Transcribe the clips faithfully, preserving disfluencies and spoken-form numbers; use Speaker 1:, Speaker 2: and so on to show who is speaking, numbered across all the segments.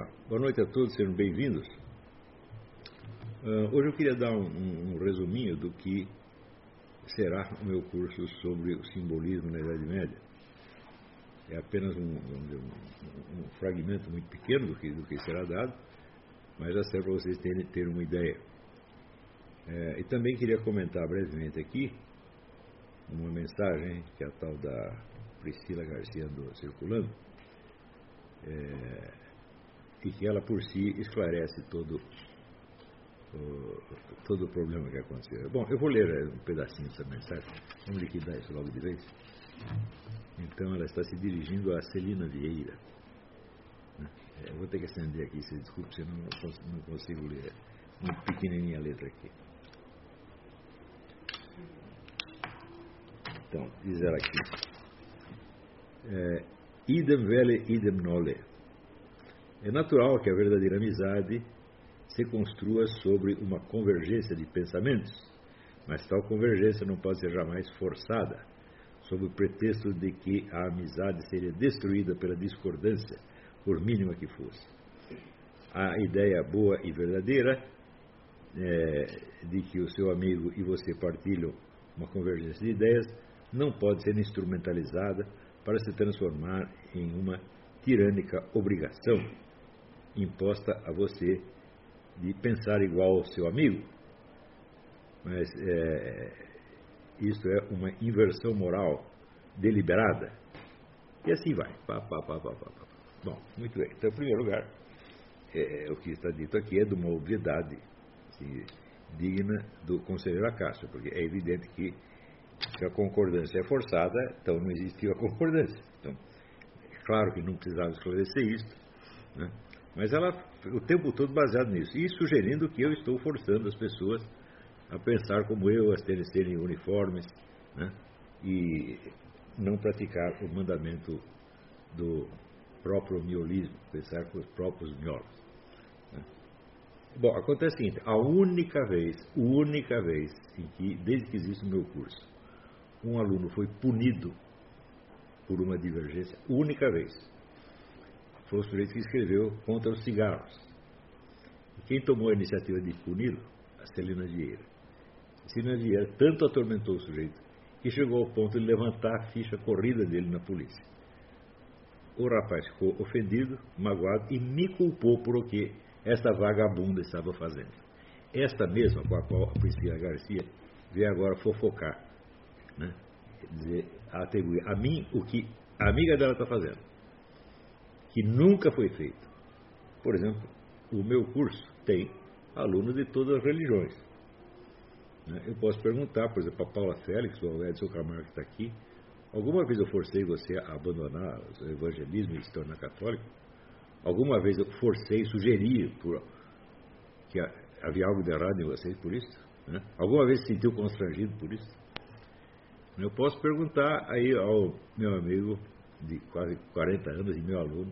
Speaker 1: boa noite a todos, sejam bem-vindos. Uh, hoje eu queria dar um, um, um resuminho do que será o meu curso sobre o simbolismo na Idade Média. É apenas um, um, um fragmento muito pequeno do que, do que será dado, mas já serve para vocês terem, terem uma ideia. É, e também queria comentar brevemente aqui uma mensagem que a tal da Priscila Garcia andou circulando, é, e que ela por si esclarece todo o, todo o problema que aconteceu. Bom, eu vou ler um pedacinho dessa mensagem, vamos liquidar isso logo de vez. Então ela está se dirigindo a Celina Vieira. É, eu vou ter que acender aqui, se desculpe, senão não consigo, não consigo ler muito pequenininha a letra aqui. Então, diz ela aqui, é, idem vele, idem nole. É natural que a verdadeira amizade se construa sobre uma convergência de pensamentos, mas tal convergência não pode ser jamais forçada, sob o pretexto de que a amizade seria destruída pela discordância, por mínima que fosse. A ideia boa e verdadeira é, de que o seu amigo e você partilham uma convergência de ideias não pode ser instrumentalizada para se transformar em uma tirânica obrigação imposta a você de pensar igual ao seu amigo. Mas é, isto é uma inversão moral deliberada. E assim vai. Pá, pá, pá, pá, pá, pá. Bom, muito bem. Então, em primeiro lugar, é, o que está dito aqui é de uma obviedade assim, digna do conselheiro Acácio, porque é evidente que se a concordância é forçada, então não existiu a concordância. Então, é claro que não precisava esclarecer isso, né? Mas ela, o tempo todo baseado nisso, e sugerindo que eu estou forçando as pessoas a pensar como eu, a terem, serem uniformes, né? E não praticar o mandamento do próprio miolismo, pensar com os próprios miolos, né? Bom, acontece o seguinte, a única vez, única vez em que, desde que existe o meu curso, um aluno foi punido por uma divergência, única vez, foi o sujeito que escreveu contra os cigarros. E quem tomou a iniciativa de puni-lo? A Celina Vieira. A Celina Vieira tanto atormentou o sujeito que chegou ao ponto de levantar a ficha corrida dele na polícia. O rapaz ficou ofendido, magoado e me culpou por o que esta vagabunda estava fazendo. Esta mesma com a qual a Priscila Garcia veio agora fofocar, né? Dizer, atribuir a mim o que a amiga dela está fazendo, que nunca foi feito. Por exemplo, o meu curso tem alunos de todas as religiões, né? Eu posso perguntar, por exemplo, a Paula Félix, ou ao Edson Camargo que está aqui, alguma vez eu forcei você a abandonar o evangelismo e se tornar católico? Alguma vez eu forcei, sugeri por, que havia algo de errado em vocês por isso? Né? Alguma vez se sentiu constrangido por isso? Eu posso perguntar aí ao meu amigo de quase quarenta anos e meu aluno,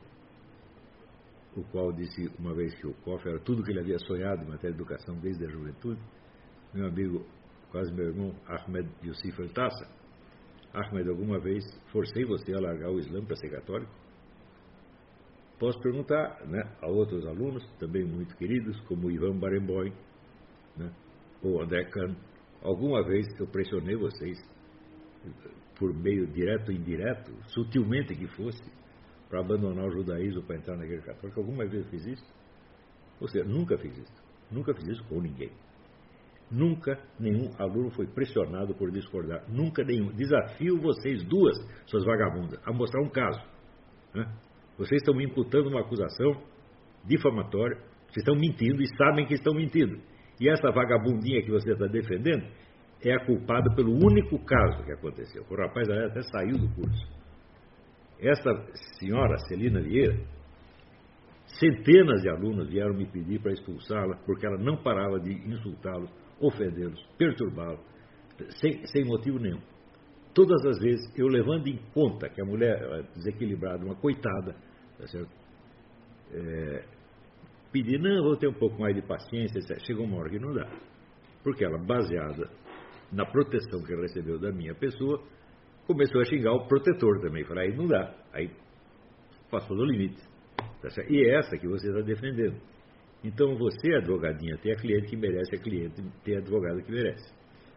Speaker 1: o qual disse uma vez que o C O F era tudo que ele havia sonhado em matéria de educação desde a juventude, meu amigo, quase meu irmão, Ahmed Yusuf Altassa. Ahmed, alguma vez forcei você a largar o Islã para ser católico? Posso perguntar, né, a outros alunos, também muito queridos, como Ivan Barenboim, né, ou André Kahn, alguma vez eu pressionei vocês, por meio direto ou indireto, sutilmente que fosse, para abandonar o judaísmo para entrar na igreja católica? Alguma vez eu fiz isso? Ou seja, nunca fiz isso. Nunca fiz isso com ninguém. Nunca nenhum aluno foi pressionado por discordar. Nunca nenhum. Desafio vocês duas, suas vagabundas, a mostrar um caso, né? Vocês estão me imputando uma acusação difamatória, vocês estão mentindo e sabem que estão mentindo. E essa vagabundinha que você está defendendo é a culpada pelo único caso que aconteceu. O rapaz até saiu do curso. Essa senhora, Celina Vieira, centenas de alunos vieram me pedir para expulsá-la, porque ela não parava de insultá-los, ofendê-los, perturbá-los, sem, sem motivo nenhum. Todas as vezes, eu levando em conta que a mulher é desequilibrada, uma coitada, tá certo? É, pedi, não, vou ter um pouco mais de paciência, etcétera. Chegou uma hora que não dá. Porque ela, baseada na proteção que ela recebeu da minha pessoa, começou a xingar o protetor também. Falei, aí não dá. Aí passou do limite. Tá certo? E é essa que você está defendendo. Então você, advogadinha, tem a cliente que merece, a cliente tem a advogada que merece.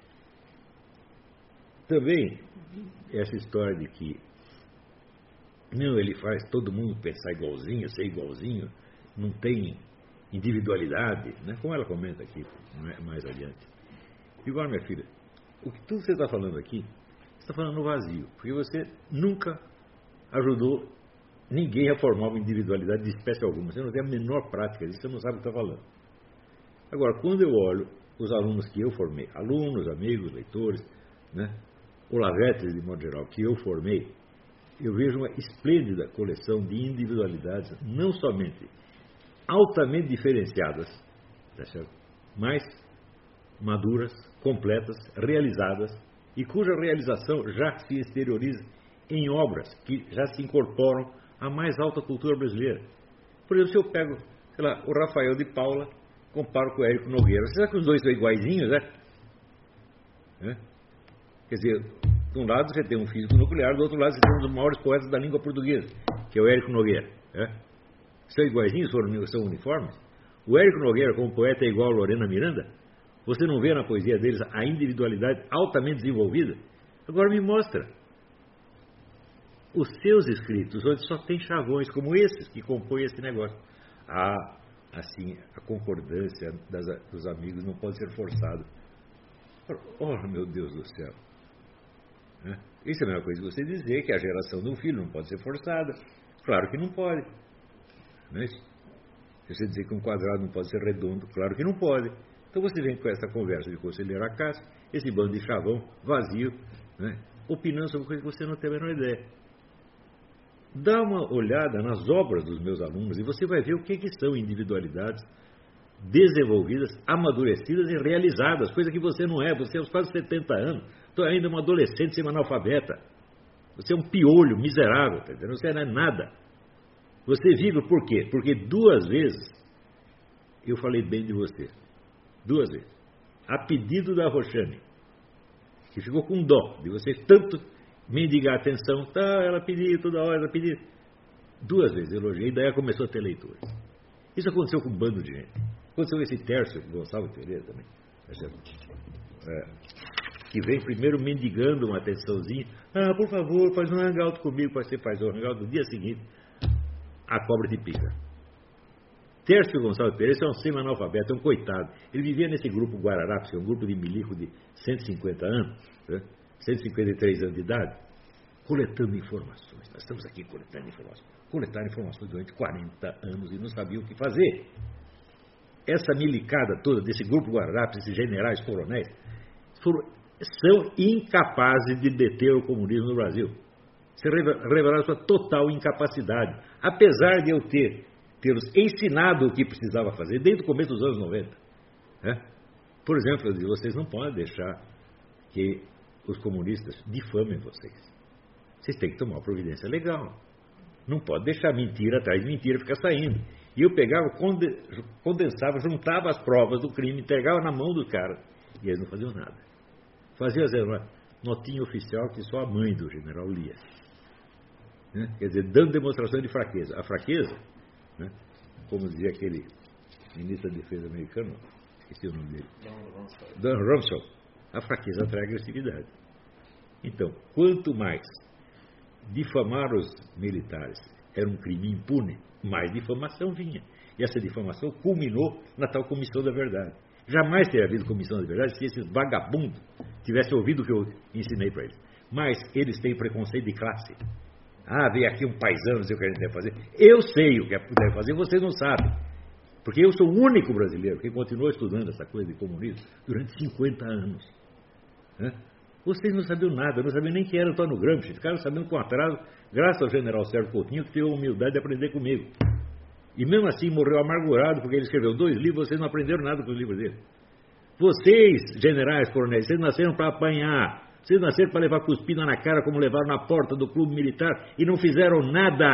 Speaker 1: Também, essa história de que não, ele faz todo mundo pensar igualzinho, ser igualzinho, não tem individualidade, né? Como ela comenta aqui mais adiante. Igual, minha filha, o que tudo que você está falando aqui, você está falando no vazio, porque você nunca ajudou ninguém a formar uma individualidade de espécie alguma. Você não tem a menor prática disso, você não sabe o que está falando. Agora, quando eu olho os alunos que eu formei, alunos, amigos, leitores, né, olavetes de modo geral, que eu formei, eu vejo uma esplêndida coleção de individualidades, não somente altamente diferenciadas, tá certo? Mas maduras, completas, realizadas, e cuja realização já se exterioriza em obras que já se incorporam à mais alta cultura brasileira. Por exemplo, se eu pego, sei lá, o Rafael de Paula, comparo com o Érico Nogueira, será que os dois são iguaizinhos, né? É? Quer dizer, de um lado você tem um físico nuclear, do outro lado você tem um dos maiores poetas da língua portuguesa, que é o Érico Nogueira. É? São iguaizinhos, são uniformes? O Érico Nogueira, como poeta, é igual a Lorena Miranda? Você não vê na poesia deles a individualidade altamente desenvolvida? Agora me mostra os seus escritos, onde só tem chavões como esses que compõem esse negócio. Ah, assim, a concordância das, dos amigos não pode ser forçada. Oh, meu Deus do céu. É? Isso é a mesma coisa que você dizer que a geração de um filho não pode ser forçada. Claro que não pode. Não é isso? Se você dizer que um quadrado não pode ser redondo, claro que não pode. Então você vem com essa conversa de conselheiro à casa, esse bando de chavão vazio, né, opinando sobre coisa que você não tem a menor ideia. Dá uma olhada nas obras dos meus alunos e você vai ver o que, que são individualidades desenvolvidas, amadurecidas e realizadas, coisa que você não é. Você aos quase setenta anos, então ainda um adolescente semi-analfabeta. Você é um piolho miserável, tá entendendo? Você não é nada. Você vive por quê? Porque duas vezes eu falei bem de você. Duas vezes. A pedido da Roxane, que ficou com dó de vocês tanto mendigar atenção. Tá, ela pediu toda hora, ela pediu. Duas vezes elogiei, daí ela começou a ter leitores. Isso aconteceu com um bando de gente. Aconteceu com esse Tércio Gonçalves Pereira também. É, que vem primeiro mendigando uma atençãozinha. Ah, por favor, faz um hangout comigo. Você faz o hangout no dia seguinte, a cobra te pica. Tércio Gonçalves Pereira é um semi-analfabeto, é um coitado. Ele vivia nesse grupo Guararapes, que é um grupo de milico de cento e cinquenta anos, né? cento e cinquenta e três anos de idade, coletando informações. Nós estamos aqui coletando informações. Coletaram informações durante quarenta anos e não sabiam o que fazer. Essa milicada toda desse grupo Guararapes, esses generais coronéis, foram, são incapazes de deter o comunismo no Brasil. Se revelaram sua total incapacidade, apesar de eu ter tê-los ensinado o que precisava fazer desde o começo dos anos noventa. É? Por exemplo, eu digo, vocês não podem deixar que os comunistas difamem vocês. Vocês têm que tomar uma providência legal. Não pode deixar mentira atrás de mentira ficar saindo. E eu pegava, condensava, juntava as provas do crime, entregava na mão do cara. E eles não faziam nada. Faziam uma notinha oficial que só a mãe do general lia. Né? Quer dizer, dando demonstração de fraqueza. A fraqueza, né? Como dizia aquele ministro da Defesa americano, esqueci o nome dele, Don Rumsfeld, a fraqueza atrai agressividade. Então, quanto mais difamar os militares era um crime impune, mais difamação vinha. E essa difamação culminou na tal Comissão da Verdade. Jamais teria havido Comissão da Verdade se esses vagabundos tivessem ouvido o que eu ensinei para eles. Mas eles têm preconceito de classe. Ah, veio aqui um paisano dizer o que a gente deve fazer. Eu sei o que deve fazer, vocês não sabem. Porque eu sou o único brasileiro que continuou estudando essa coisa de comunismo durante cinquenta anos. Né? Vocês não sabiam nada, não sabiam nem quem era Antônio Gramsci. Ficaram sabendo com atraso, graças ao general Sérgio Coutinho, que teve a humildade de aprender comigo. E mesmo assim morreu amargurado, porque ele escreveu dois livros, vocês não aprenderam nada com os livros dele. Vocês, generais, coronéis, vocês nasceram para apanhar. Vocês nasceram para levar cuspida na cara, como levaram na porta do clube militar, e não fizeram nada.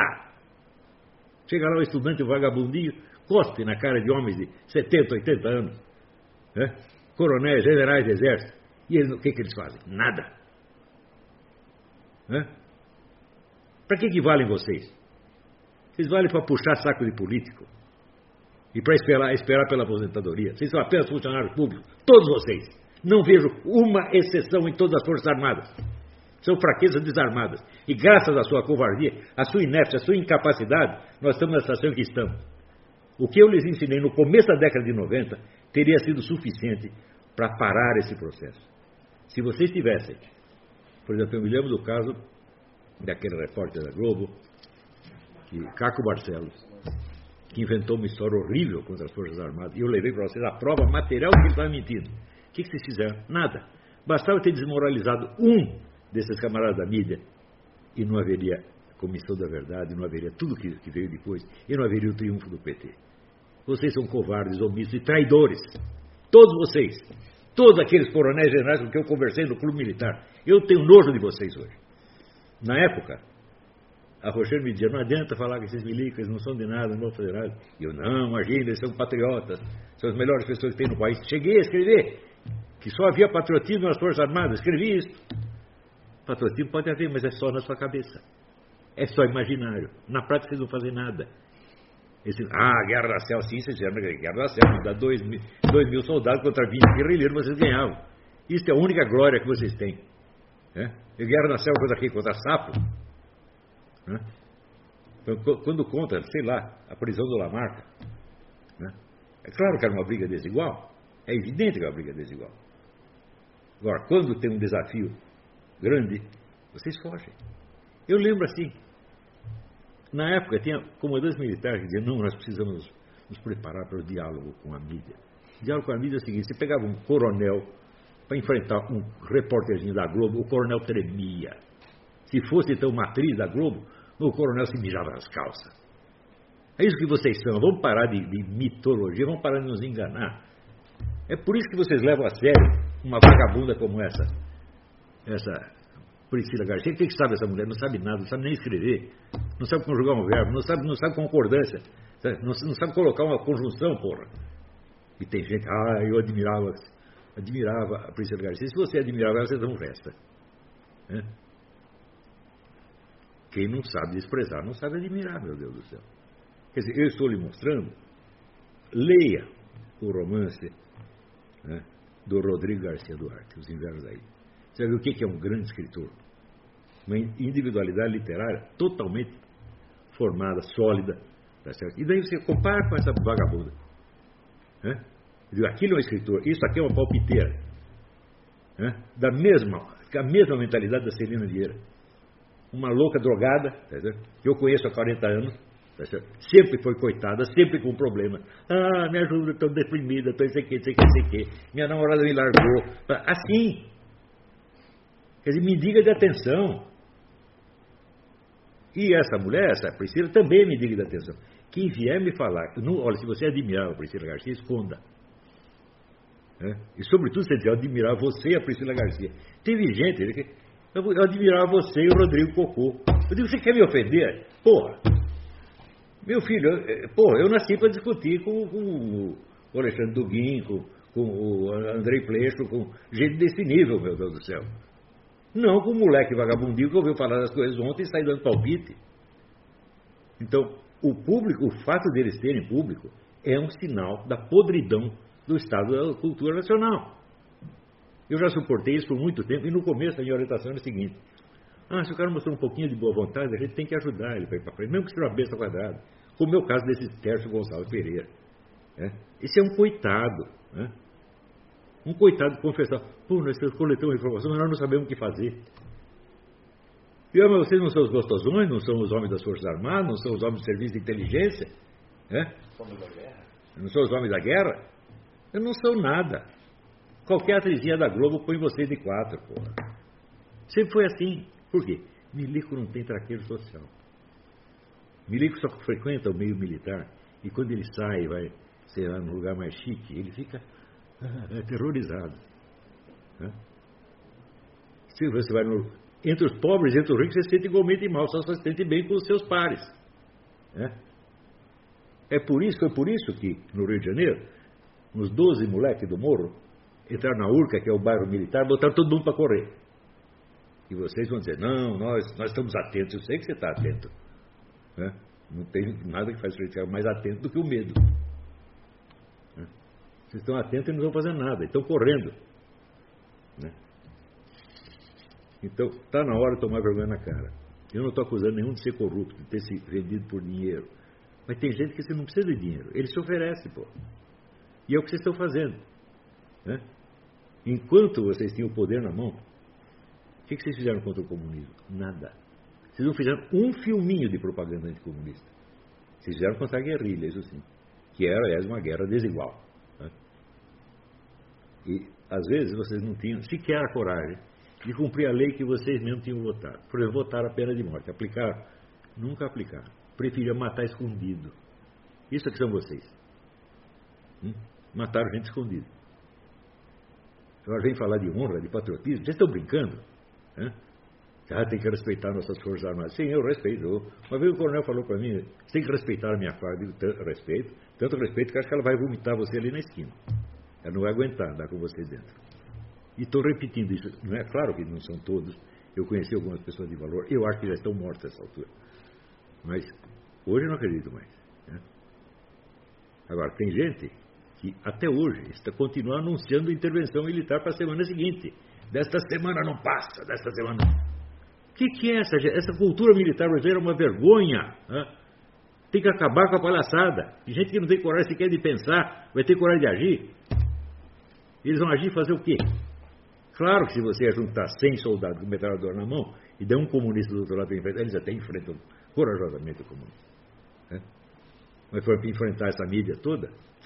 Speaker 1: Chega lá o estudante, o vagabundinho, cospe na cara de homens de setenta, oitenta anos. Né? Coronéis, generais do exército. E eles, o que, que eles fazem? Nada. Né? Para que, que valem vocês? Vocês valem para puxar saco de político e para esperar, esperar pela aposentadoria. Vocês são apenas funcionários públicos, todos vocês. Não vejo uma exceção em todas as Forças Armadas. São fraquezas desarmadas. E graças à sua covardia, à sua inépcia, à sua incapacidade, nós estamos na situação que estamos. O que eu lhes ensinei no começo da década de noventa teria sido suficiente para parar esse processo. Se vocês tivessem, por exemplo, eu me lembro do caso daquele repórter da Globo, que, Caco Barcelos, que inventou uma história horrível contra as Forças Armadas, e eu levei para vocês a prova material que ele estava mentindo. O que, que vocês fizeram? Nada. Bastava ter desmoralizado um desses camaradas da mídia e não haveria Comissão da Verdade, não haveria tudo que, que veio depois, e não haveria o triunfo do P T. Vocês são covardes, omissos e traidores. Todos vocês. Todos aqueles coronéis generais com que eu conversei no clube militar. Eu tenho nojo de vocês hoje. Na época, a Rocher me dizia, não adianta falar que esses milicos não são de nada, não vão fazer nada. E eu, não, imagina, eles são patriotas, são as melhores pessoas que tem no país. Cheguei a escrever que só havia patriotismo nas Forças Armadas. Escrevi isso. Patriotismo pode haver, mas é só na sua cabeça. É só imaginário. Na prática vocês não fazem nada. Esse, ah, Guerra da Selva, sim, vocês fizeram Guerra da Selva, mandar dois mil, dois mil soldados contra vinte guerrilheiros, vocês ganhavam. Isso é a única glória que vocês têm. É? E Guerra da Selva contra quem? Contra sapo? É? Então, quando conta, sei lá, a prisão do Lamarca, né? É claro que era uma briga desigual, é evidente que é uma briga desigual. Agora, quando tem um desafio grande, vocês fogem. Eu lembro assim, na época tinha comandantes militares que diziam, não, nós precisamos nos preparar para o diálogo com a mídia. O diálogo com a mídia é o seguinte, você pegava um coronel para enfrentar um repórterzinho da Globo, o coronel tremia. Se fosse então uma atriz da Globo, o coronel se mijava nas calças. É isso que vocês são, vamos parar de, de mitologia, vamos parar de nos enganar. É por isso que vocês levam a sério uma vagabunda como essa, essa Priscila Garcia. O que, que sabe essa mulher? Não sabe nada, não sabe nem escrever, não sabe conjugar um verbo, não sabe, não sabe concordância, não, não sabe colocar uma conjunção, porra. E tem gente, ah, eu admirava, admirava a Priscila Garcia. Se você admirava ela, você não resta. É? Quem não sabe expressar, não sabe admirar, meu Deus do céu. Quer dizer, eu estou lhe mostrando, leia o romance, né, do Rodrigo Garcia Duarte, Os Invernos da Ilha. Você vai ver o que é um grande escritor. Uma individualidade literária totalmente formada, sólida. Tá certo? E daí você compara com essa vagabunda. Né? Aquilo é um escritor, isso aqui é uma palpiteira. Né? Da mesma, a mesma mentalidade da Celina Vieira. Uma louca drogada, tá certo? Que eu conheço há quarenta anos. Tá certo? Sempre foi coitada, sempre com problema. Ah, me ajuda, estou deprimida, estou sei que, sei que, sei que. Minha namorada me largou. Assim. Quer dizer, me diga de atenção. E essa mulher, essa Priscila, também me diga de atenção. Quem vier me falar, não, olha, se você admirava a Priscila Garcia, esconda. É? E sobretudo, se eu admirava você e a Priscila Garcia. Teve gente que eu, eu admirava você e o Rodrigo Cocô. Eu digo, você quer me ofender? Porra. Meu filho, eu, porra, eu nasci para discutir com, com o Alexandre Duguin, com, com o Andrei Pleixo, com gente desse nível, meu Deus do céu. Não com o moleque vagabundinho que ouviu falar das coisas ontem e sai dando palpite. Então, o público, o fato deles terem público é um sinal da podridão do estado da cultura nacional. Eu já suportei isso por muito tempo e no começo a minha orientação era a seguinte: ah, se o cara mostrou um pouquinho de boa vontade, a gente tem que ajudar ele para ir para frente, mesmo que seja uma besta quadrada, como é o caso desse Tércio Gonçalves Pereira. Né? Esse é um coitado, né? Um coitado que confessar, pô, nós coletamos informação, mas nós não sabemos o que fazer. E ah, mas vocês não são os gostosões, não são os homens das Forças Armadas, não são os homens do serviço de inteligência, né? Não são os homens da guerra? Eu não sou nada. Qualquer atrizinha da Globo põe vocês de quatro, porra. Sempre foi assim. Por quê? Milico não tem traqueiro social. Milico só frequenta o meio militar e quando ele sai, vai, sei lá, num lugar mais chique, ele fica ah, aterrorizado. Né? Se você vai no, entre os pobres, entre os ricos, você se sente igualmente mal, só se sente bem com os seus pares. Né? É por isso, foi por isso que no Rio de Janeiro, nos doze moleques do morro, entraram na Urca, que é o bairro militar, botaram todo mundo para correr. E vocês vão dizer, não, nós, nós estamos atentos, eu sei que você está atento. Né? Não tem nada que faz você ficar mais atento do que o medo. Né? Vocês estão atentos e não estão fazendo nada, estão correndo. Né? Então, está na hora de tomar vergonha na cara. Eu não estou acusando nenhum de ser corrupto, de ter se vendido por dinheiro. Mas tem gente que você não precisa de dinheiro. Ele se oferece, pô. E é o que vocês estão fazendo. Né? Enquanto vocês tinham o poder na mão, o que vocês fizeram contra o comunismo? Nada. Vocês não fizeram um filminho de propaganda anticomunista. Vocês fizeram contra a guerrilha, isso sim. Que era, aliás, uma guerra desigual. Né? E, às vezes, vocês não tinham sequer a coragem de cumprir a lei que vocês mesmos tinham votado. Por exemplo, votar a pena de morte. Aplicar? Nunca aplicar. Preferiam matar escondido. Isso é que são vocês. Hum? Mataram gente escondida. Agora vem falar de honra, de patriotismo. Vocês estão brincando? Hã? Ah, tem que respeitar nossas forças armadas. Sim, eu respeito. Uma vez o coronel falou para mim, você tem que respeitar a minha farda. Eu digo, respeito. Tanto respeito que acho que ela vai vomitar você ali na esquina. Ela não vai aguentar andar com você dentro. E estou repetindo isso. Não é claro que não são todos. Eu conheci algumas pessoas de valor. Eu acho que já estão mortas nessa altura. Mas hoje eu não acredito mais. Né? Agora, tem gente que até hoje está continuando anunciando intervenção militar para a semana seguinte. Desta semana não passa, desta semana não. O que, que é essa? Essa cultura militar brasileira é uma vergonha. Né? Tem que acabar com a palhaçada. Tem gente que não tem coragem sequer de pensar, vai ter coragem de agir. Eles vão agir e fazer o quê? Claro que se você juntar cem soldados com metralhadora na mão e der um comunista do outro lado para enfrentar, eles até enfrentam corajosamente o comunista. Né? Mas para enfrentar essa mídia toda,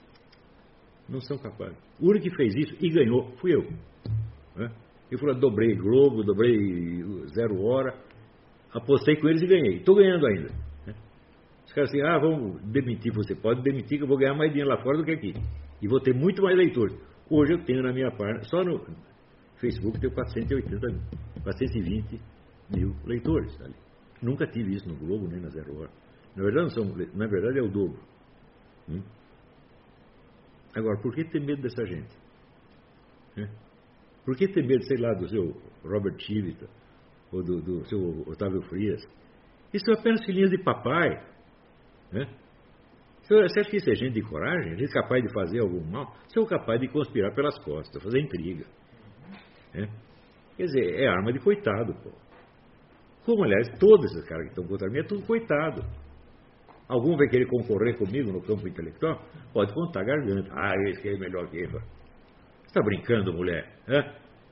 Speaker 1: não são capazes. O único que fez isso e ganhou fui eu. Né? Eu falei, dobrei Globo, dobrei Zero Hora, apostei com eles e ganhei. Estou ganhando ainda. Né? Os caras assim, ah, vamos demitir. Você pode demitir que eu vou ganhar mais dinheiro lá fora do que aqui. E vou ter muito mais leitores. Hoje eu tenho na minha página, só no Facebook tenho quatrocentos e oitenta mil, quatrocentos e vinte mil leitores ali. Nunca tive isso no Globo, nem na Zero Hora. Na verdade, não são, na verdade é o dobro. Hum? Agora, por que ter medo dessa gente? Né? Por que ter medo, sei lá, do seu Robert Chivita ou do, do seu Otávio Frias? Isso é apenas filhinhos de papai. Né? Você acha que isso é gente de coragem? Gente capaz de fazer algum mal? Você é capaz de conspirar pelas costas, fazer intriga. Né? Quer dizer, é arma de coitado, pô. Como, aliás, todos esses caras que estão contra mim é tudo coitado. Algum vai querer concorrer comigo no campo intelectual? Pode contar a garganta. Ah, esse que é melhor que ele. Você está brincando, mulher? Hã?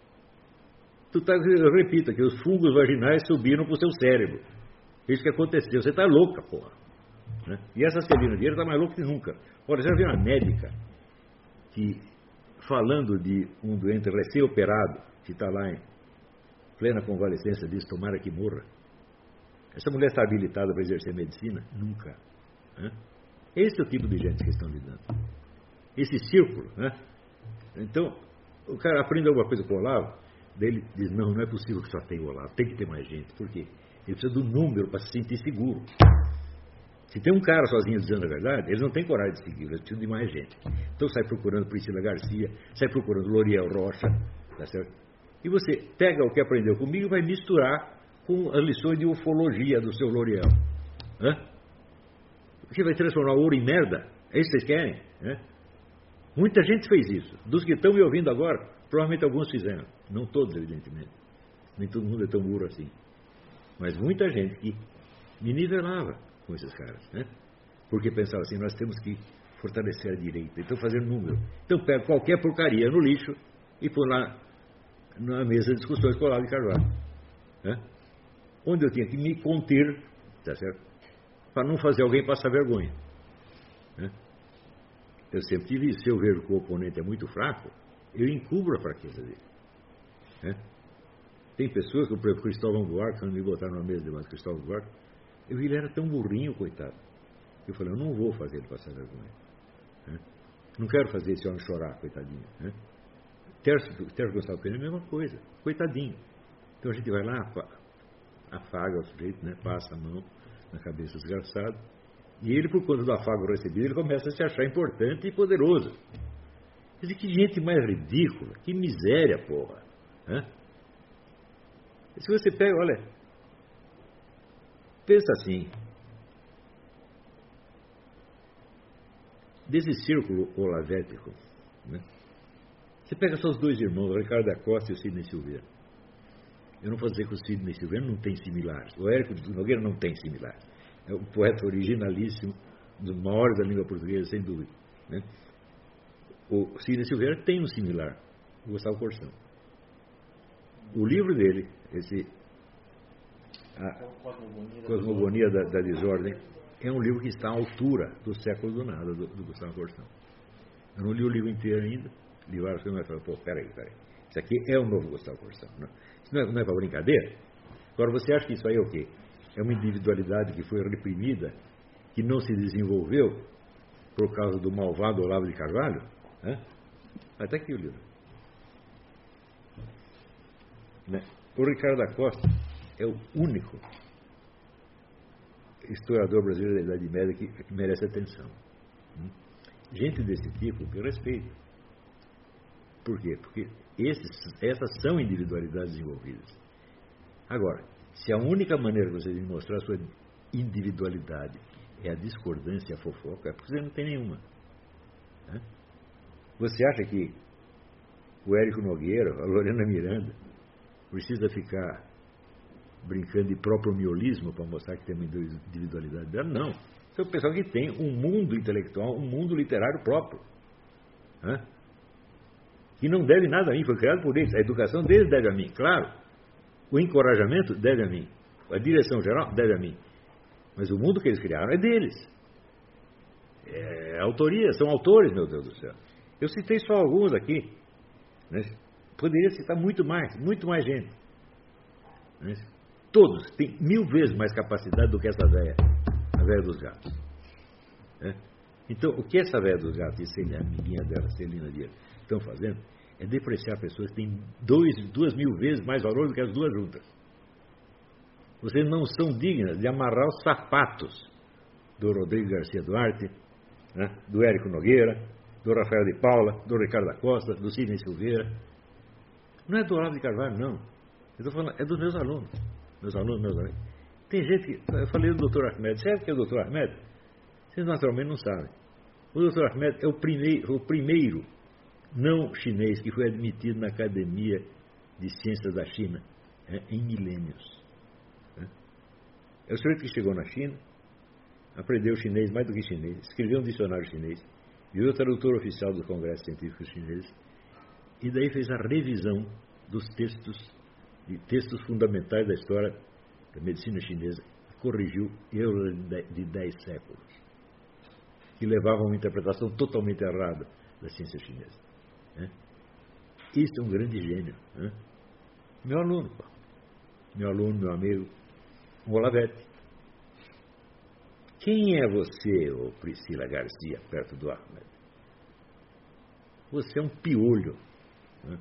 Speaker 1: Tu tá, eu repito aqui, os fungos vaginais subiram para o seu cérebro. Isso que aconteceu. Você está louca, porra. Né? E essa Celina Vieira está mais louca que nunca. Olha, você já viu uma médica que, falando de um doente recém-operado, que está lá em plena convalescença, diz, tomara que morra. Essa mulher está habilitada para exercer medicina? Nunca. Né? Esse é o tipo de gente que estão lidando. Esse círculo. Né? Então, o cara aprende alguma coisa com o Olavo, daí ele diz, não, não é possível que só tenha o Olavo, tem que ter mais gente. Por quê? Ele precisa do número para se sentir seguro. Se tem um cara sozinho dizendo a verdade, eles não têm coragem de seguir, eles precisam de mais gente. Então sai procurando Priscila Garcia, sai procurando L'Oriel Rocha, tá certo? E você pega o que aprendeu comigo e vai misturar com as lições de ufologia do seu L'Oriel. Hã? Você vai transformar ouro em merda? É isso que vocês querem? Hã? Muita gente fez isso. Dos que estão me ouvindo agora, provavelmente alguns fizeram. Não todos, evidentemente. Nem todo mundo é tão burro assim. Mas muita gente que me nivelava com esses caras. Né? Porque pensava assim, nós temos que fortalecer a direita. Então fazer número. Então pega qualquer porcaria no lixo e põe lá na mesa de discussões com o Olavo de Carvalho. Né? Onde eu tinha que me conter, tá certo? Para não fazer alguém passar vergonha. Né? Eu sempre tive isso. Se eu vejo que o oponente é muito fraco, eu encubro a fraqueza dele. Né? Tem pessoas, como o Cristóvão Buarque, quando me botaram na mesa de debate, Cristóvão Buarque, eu vi ele era tão burrinho, coitado. Eu falei, eu não vou fazer ele passar vergonha. Né? Não quero fazer esse homem chorar, coitadinho. Né? Terço, Terço Gonçalves Pena é a mesma coisa, coitadinho. Então a gente vai lá, afaga o sujeito, né? Passa a mão na cabeça do desgraçado, e ele, por conta do afago recebido, ele começa a se achar importante e poderoso. Quer dizer, que gente mais ridícula, que miséria, porra. Né? Se você pega, olha, pensa assim, desse círculo olavético, né? Você pega só os dois irmãos, o Ricardo da Costa e o Sidney Silveira. Eu não vou dizer que o Sidney Silveira não tem similares. O Érico Nogueira não tem similares. É um poeta originalíssimo, dos maiores da língua portuguesa, sem dúvida, né? O Sidney Silveira tem um similar, o Gustavo Corsão. O livro dele, esse a Cosmogonia da, da Desordem, é um livro que está à altura do Século do Nada, do, do Gustavo Corsão. Eu não li o livro inteiro ainda, li vários filmes, mas falei, pô, peraí, peraí. Isso aqui é o novo Gustavo Corsão. Não, isso não é, não é para brincadeira? Agora, você acha que isso aí é o quê? É uma individualidade que foi reprimida, que não se desenvolveu por causa do malvado Olavo de Carvalho? Hã? Até aqui o livro. Né? O Ricardo da Costa é o único historiador brasileiro da Idade Média que, que merece atenção. Gente desse tipo que eu respeito. Por quê? Porque esses, essas são individualidades desenvolvidas. Agora, se a única maneira que você tem de mostrar a sua individualidade é a discordância, a fofoca, é porque você não tem nenhuma. Né? Você acha que o Érico Nogueira, a Lorena Miranda, precisa ficar brincando de próprio miolismo para mostrar que tem uma individualidade dela? Não. Isso é o pessoal que tem um mundo intelectual, um mundo literário próprio. Né? Que não deve nada a mim, foi criado por eles. A educação deles deve a mim, claro. O encorajamento deve a mim. A direção geral deve a mim. Mas o mundo que eles criaram é deles. É autoria, são autores, meu Deus do céu. Eu citei só alguns aqui. Né? Poderia citar muito mais, muito mais gente. Né? Todos têm mil vezes mais capacidade do que essa velha, a velha dos gatos. Né? Então, o que essa velha dos gatos e a amiguinha dela, Celina Dias, estão fazendo é depreciar pessoas que têm dois, duas mil vezes mais valor do que as duas juntas. Vocês não são dignas de amarrar os sapatos do Rodrigo Garcia Duarte, né? Do Érico Nogueira, do Rafael de Paula, do Ricardo da Costa, do Sidney Silveira. Não é do Olavo de Carvalho, não. Eu estou falando, é dos meus alunos. Meus alunos, meus alunos. Tem gente que... Eu falei do doutor Ahmed. Sabe que é o doutor Ahmed? Vocês naturalmente não sabem. O doutor Ahmed é o primeiro, o primeiro não chinês que foi admitido na Academia de Ciências da China, é, em milênios. É. é o sujeito que chegou na China, aprendeu chinês mais do que chinês, escreveu um dicionário chinês, virou tradutor oficial dos congressos científicos chineses, e daí fez a revisão dos textos, de textos fundamentais da história da medicina chinesa, corrigiu erros de dez séculos, que levavam a uma interpretação totalmente errada da ciência chinesa. É? Isso é um grande gênio. É? Meu aluno, pô. meu aluno, meu amigo, um Olavete. Quem é você, ô Priscila Garcia, perto do Ahmed? Você é um piolho. É?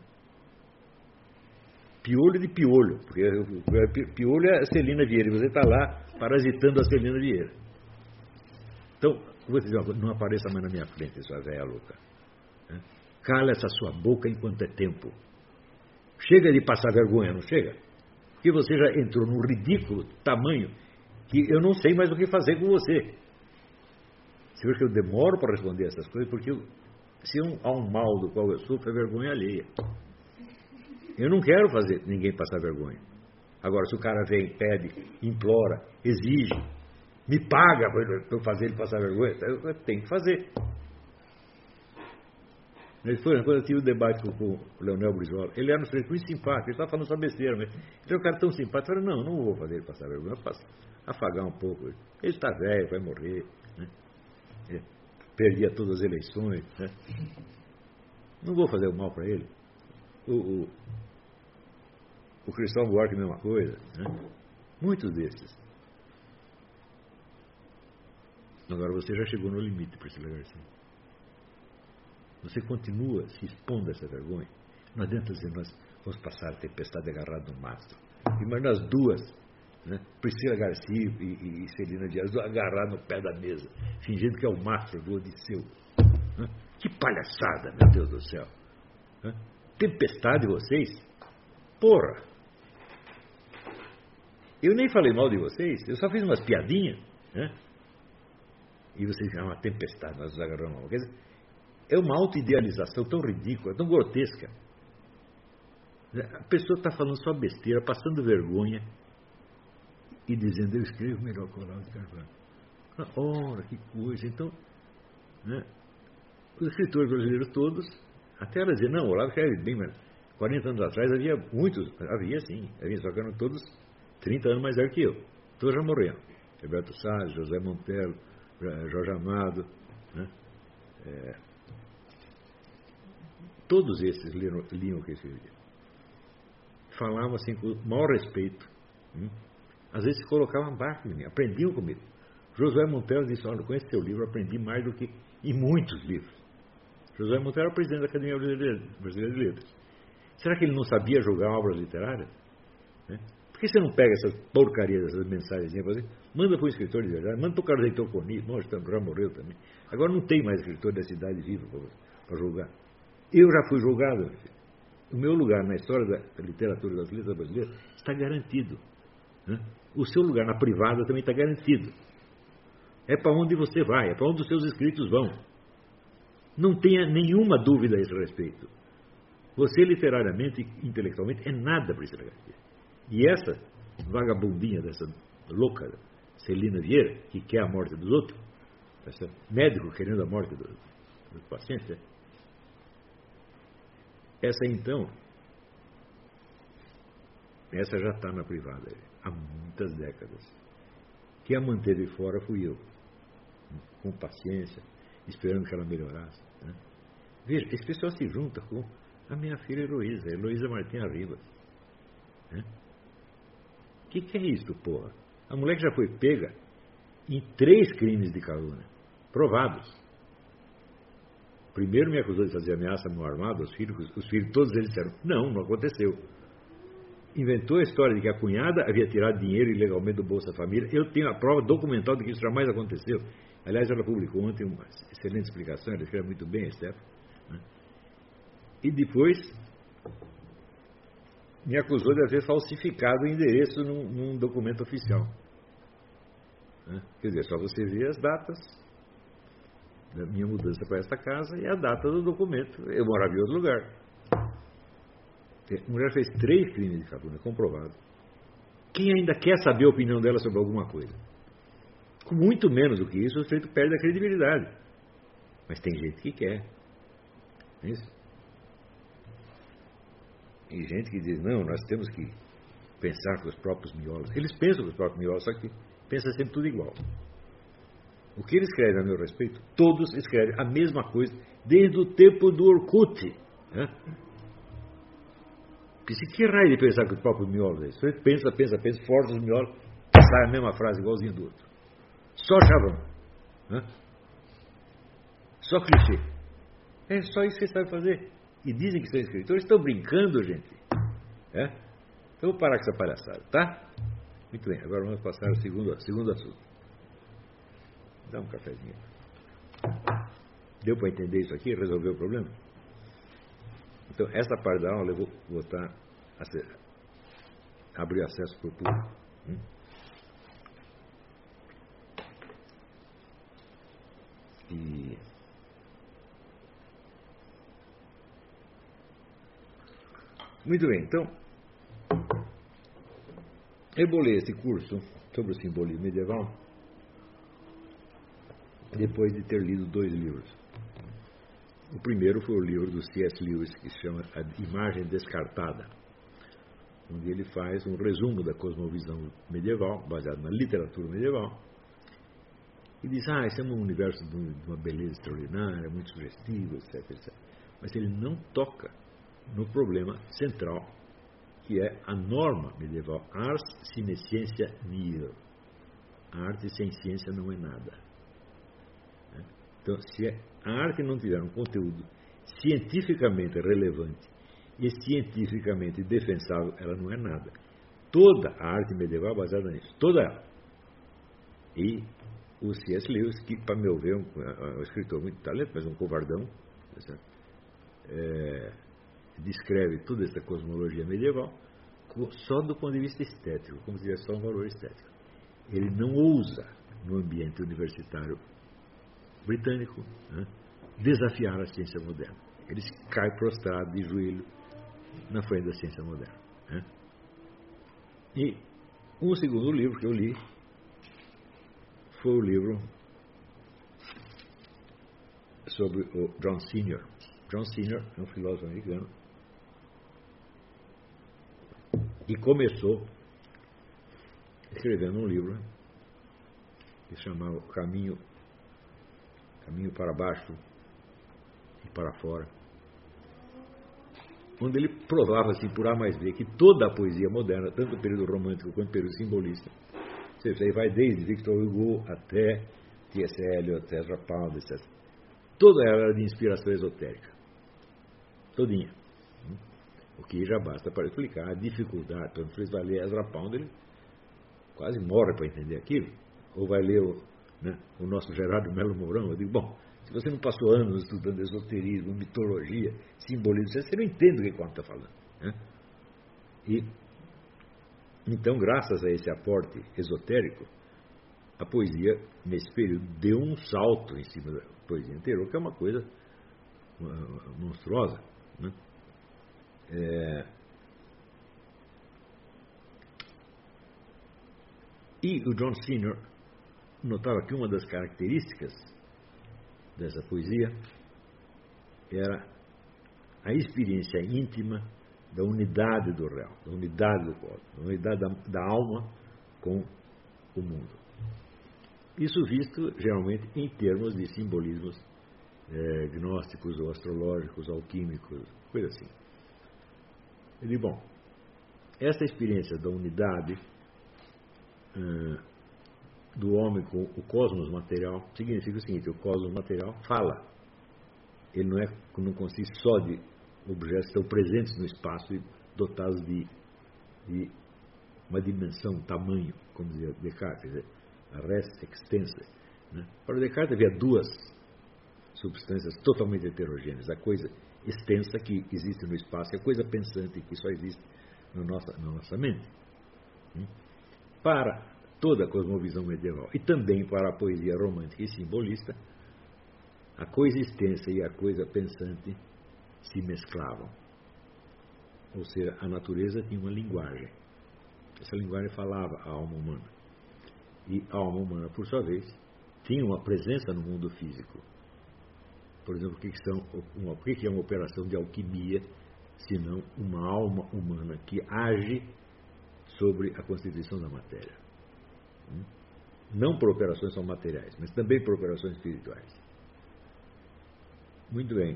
Speaker 1: Piolho de piolho, porque piolho é a Celina Vieira, e você está lá parasitando a Celina Vieira. Então, vou dizer uma coisa, não apareça mais na minha frente, sua velha louca. É? Cala essa sua boca enquanto é tempo. Chega de passar vergonha, não chega? Porque você já entrou num ridículo tamanho que eu não sei mais o que fazer com você. Você vê que eu demoro para responder essas coisas, porque eu, se eu, há um mal do qual eu sofro, é vergonha alheia. Eu não quero fazer ninguém passar vergonha. Agora, se o cara vem, pede, implora, exige, me paga para eu fazer ele passar vergonha, eu tenho que fazer. Foi, quando eu tive um debate com, com o Leonel Brizola, ele era um sujeito muito simpático, ele estava falando só besteira mesmo. Então o cara tão simpático, eu falei, não, não vou fazer ele passar vergonha, eu faço afagar um pouco. Ele está velho, vai morrer. Né? É, perdia todas as eleições. Né? Não vou fazer o mal para ele. O, o, o Cristóvão Buarque, a mesma coisa. Né? Muitos desses. Agora você já chegou no limite, Priscila Garcia. Você continua se expondo a essa vergonha. Não adianta dizer, nós vamos passar a tempestade agarrado no mastro. Imagina as duas, né? Priscila Garcia e, e, e Celina Dias, agarradas no pé da mesa, fingindo que é o mastro do Odisseu. Né? Que palhaçada, meu Deus do céu. Né? Tempestade vocês? Porra! Eu nem falei mal de vocês, eu só fiz umas piadinhas. Né? e você diz, ah, uma tempestade, nós nos agarramos. Quer dizer, é uma auto-idealização tão ridícula, tão grotesca. A pessoa está falando só besteira, passando vergonha e dizendo, eu escrevo melhor que o Olavo de Carvalho. Ora, que coisa. Então, né, os escritores brasileiros todos, até ela dizer, não, o Olavo escreve bem, mas quarenta anos atrás havia muitos, havia sim, havia, só que eram todos trinta anos mais velhos que eu. Todos já morreram. Roberto Salles, José Montelo, Jorge Amado, né? É, todos esses liam, liam o que eu escrevia. Falavam assim com o maior respeito. Hum? Às vezes se colocavam abaixo de mim, aprendiam comigo. José Montelo disse, olha, com esse teu livro eu aprendi mais do que em muitos livros. José Montelo era presidente da Academia Brasileira de Letras. Será que ele não sabia julgar obras literárias? Né? Por que você não pega essas porcarias, essas mensagens, assim, manda para um escritor de verdade, manda para o Carlos Heitor Coni, já morreu também. Agora não tem mais escritor da cidade vivo para julgar. Eu já fui julgado. O meu lugar na história da literatura das letras brasileiras está garantido. Né? O seu lugar na privada também está garantido. É para onde você vai, é para onde os seus escritos vão. Não tenha nenhuma dúvida a esse respeito. Você, literariamente e intelectualmente, é nada para esse lugar. E essa vagabundinha dessa louca Celina Vieira, que quer a morte dos outros, essa médico querendo a morte dos, dos pacientes, essa então, essa já está na privada há muitas décadas. Quem a manteve fora fui eu, com paciência, esperando que ela melhorasse. Né? Veja, esse pessoal se junta com a minha filha Heloísa, Heloísa Martins Ribas. Né? O que, que é isso, porra? A mulher que já foi pega em três crimes de calúnia, provados. Primeiro me acusou de fazer ameaça no armado, os filhos, os filhos todos eles disseram, não, não aconteceu. Inventou a história de que a cunhada havia tirado dinheiro ilegalmente do Bolsa Família. Eu tenho a prova documental de que isso jamais aconteceu. Aliás, ela publicou ontem uma excelente explicação, ela escreve muito bem, Estefan. Né? E depois me acusou de haver falsificado o endereço num, num documento oficial. Né? Quer dizer, só você ver as datas da minha mudança para esta casa e a data do documento. Eu morava em outro lugar. A mulher fez três crimes de calúnia, comprovado. Quem ainda quer saber a opinião dela sobre alguma coisa? Com muito menos do que isso, o sujeito perde a credibilidade. Mas tem gente que quer. Não é isso? E gente que diz, não, nós temos que pensar com os próprios miolos. Eles pensam com os próprios miolos, só que pensam sempre tudo igual. O que eles escrevem a meu respeito, todos escrevem a mesma coisa desde o tempo do Orkut. Né? Porque se que raio de pensar com os próprios miolos é isso? Você pensa, pensa, pensa, força os miolos, sai a mesma frase igualzinha do outro. Só chavão. Né? Só clichê. É só isso que você sabe fazer. E dizem que são escritores, estão brincando, gente. É? Então vou parar com essa palhaçada, tá? Muito bem, agora vamos passar ao segundo, segundo assunto. Dá um cafezinho. Deu para entender isso aqui? Resolveu o problema? Então, essa parte da aula eu vou botar, abrir acesso para o público. Hum? E muito bem, então eu bolei esse curso sobre o simbolismo medieval depois de ter lido dois livros. O primeiro foi o livro do C S Lewis, que se chama A Imagem Descartada, onde ele faz um resumo da cosmovisão medieval, baseado na literatura medieval, e diz, ah, esse é um universo de uma beleza extraordinária, muito sugestivo, etc, etcétera. Mas ele não toca no problema central, que é a norma medieval, ars sine scientia nihil. A arte sem ciência não é nada. Então, se a arte não tiver um conteúdo cientificamente relevante e cientificamente defensável, ela não é nada. Toda a arte medieval é baseada nisso. Toda ela. E o C S Lewis, que, para meu ver, é um, um escritor muito talento, mas um covardão, é, descreve toda essa cosmologia medieval só do ponto de vista estético, como se tivesse só um valor estético. Ele não ousa, no ambiente universitário britânico, né, desafiar a ciência moderna. Ele cai prostrado de joelho na frente da ciência moderna. Né? E um segundo livro que eu li foi o livro sobre o John Senior. John Senior é um filósofo americano que começou escrevendo um livro que se chamava Caminho, Caminho para Baixo e para Fora, onde ele provava assim, por A mais B, que toda a poesia moderna, tanto o período romântico quanto o período simbolista, ou seja, aí vai desde Victor Hugo até T S Eliot, até Ezra Pound, etcétera, toda ela era de inspiração esotérica. Todinha. O que já basta para explicar a dificuldade. Quando você vai ler Ezra Pound, ele quase morre para entender aquilo. Ou vai ler o, né, o nosso Gerardo Melo Mourão. Eu digo, bom, se você não passou anos estudando esoterismo, mitologia, simbolismo, você não entende o que o Conto está falando. Né? E, então, graças a esse aporte esotérico, a poesia, nesse período, deu um salto em cima da poesia anterior, que é uma coisa monstruosa. Né? É... E o John Senior notava que uma das características dessa poesia era a experiência íntima da unidade do real, da unidade do cosmos, da unidade da, da alma com o mundo. Isso visto geralmente em termos de simbolismos é, gnósticos ou astrológicos, alquímicos, coisa assim. Eu digo, bom, essa experiência da unidade uh, do homem com o cosmos material significa o seguinte: o cosmos material fala. Ele não, é, não consiste só de objetos que estão presentes no espaço e dotados de, de uma dimensão, tamanho, como dizia Descartes, quer dizer, a res extensa. Né? Para Descartes havia duas substâncias totalmente heterogêneas: a coisa extensa que existe no espaço e a coisa pensante que só existe na nossa, na nossa mente. Para toda a cosmovisão medieval e também para a poesia romântica e simbolista, a coisa extensa e a coisa pensante se mesclavam. Ou seja, a natureza tinha uma linguagem. Essa linguagem falava a alma humana. E a alma humana, por sua vez, tinha uma presença no mundo físico. Por exemplo, o que, são, uma, o que é uma operação de alquimia, senão uma alma humana que age sobre a constituição da matéria. Não por operações só materiais, mas também por operações espirituais. Muito bem.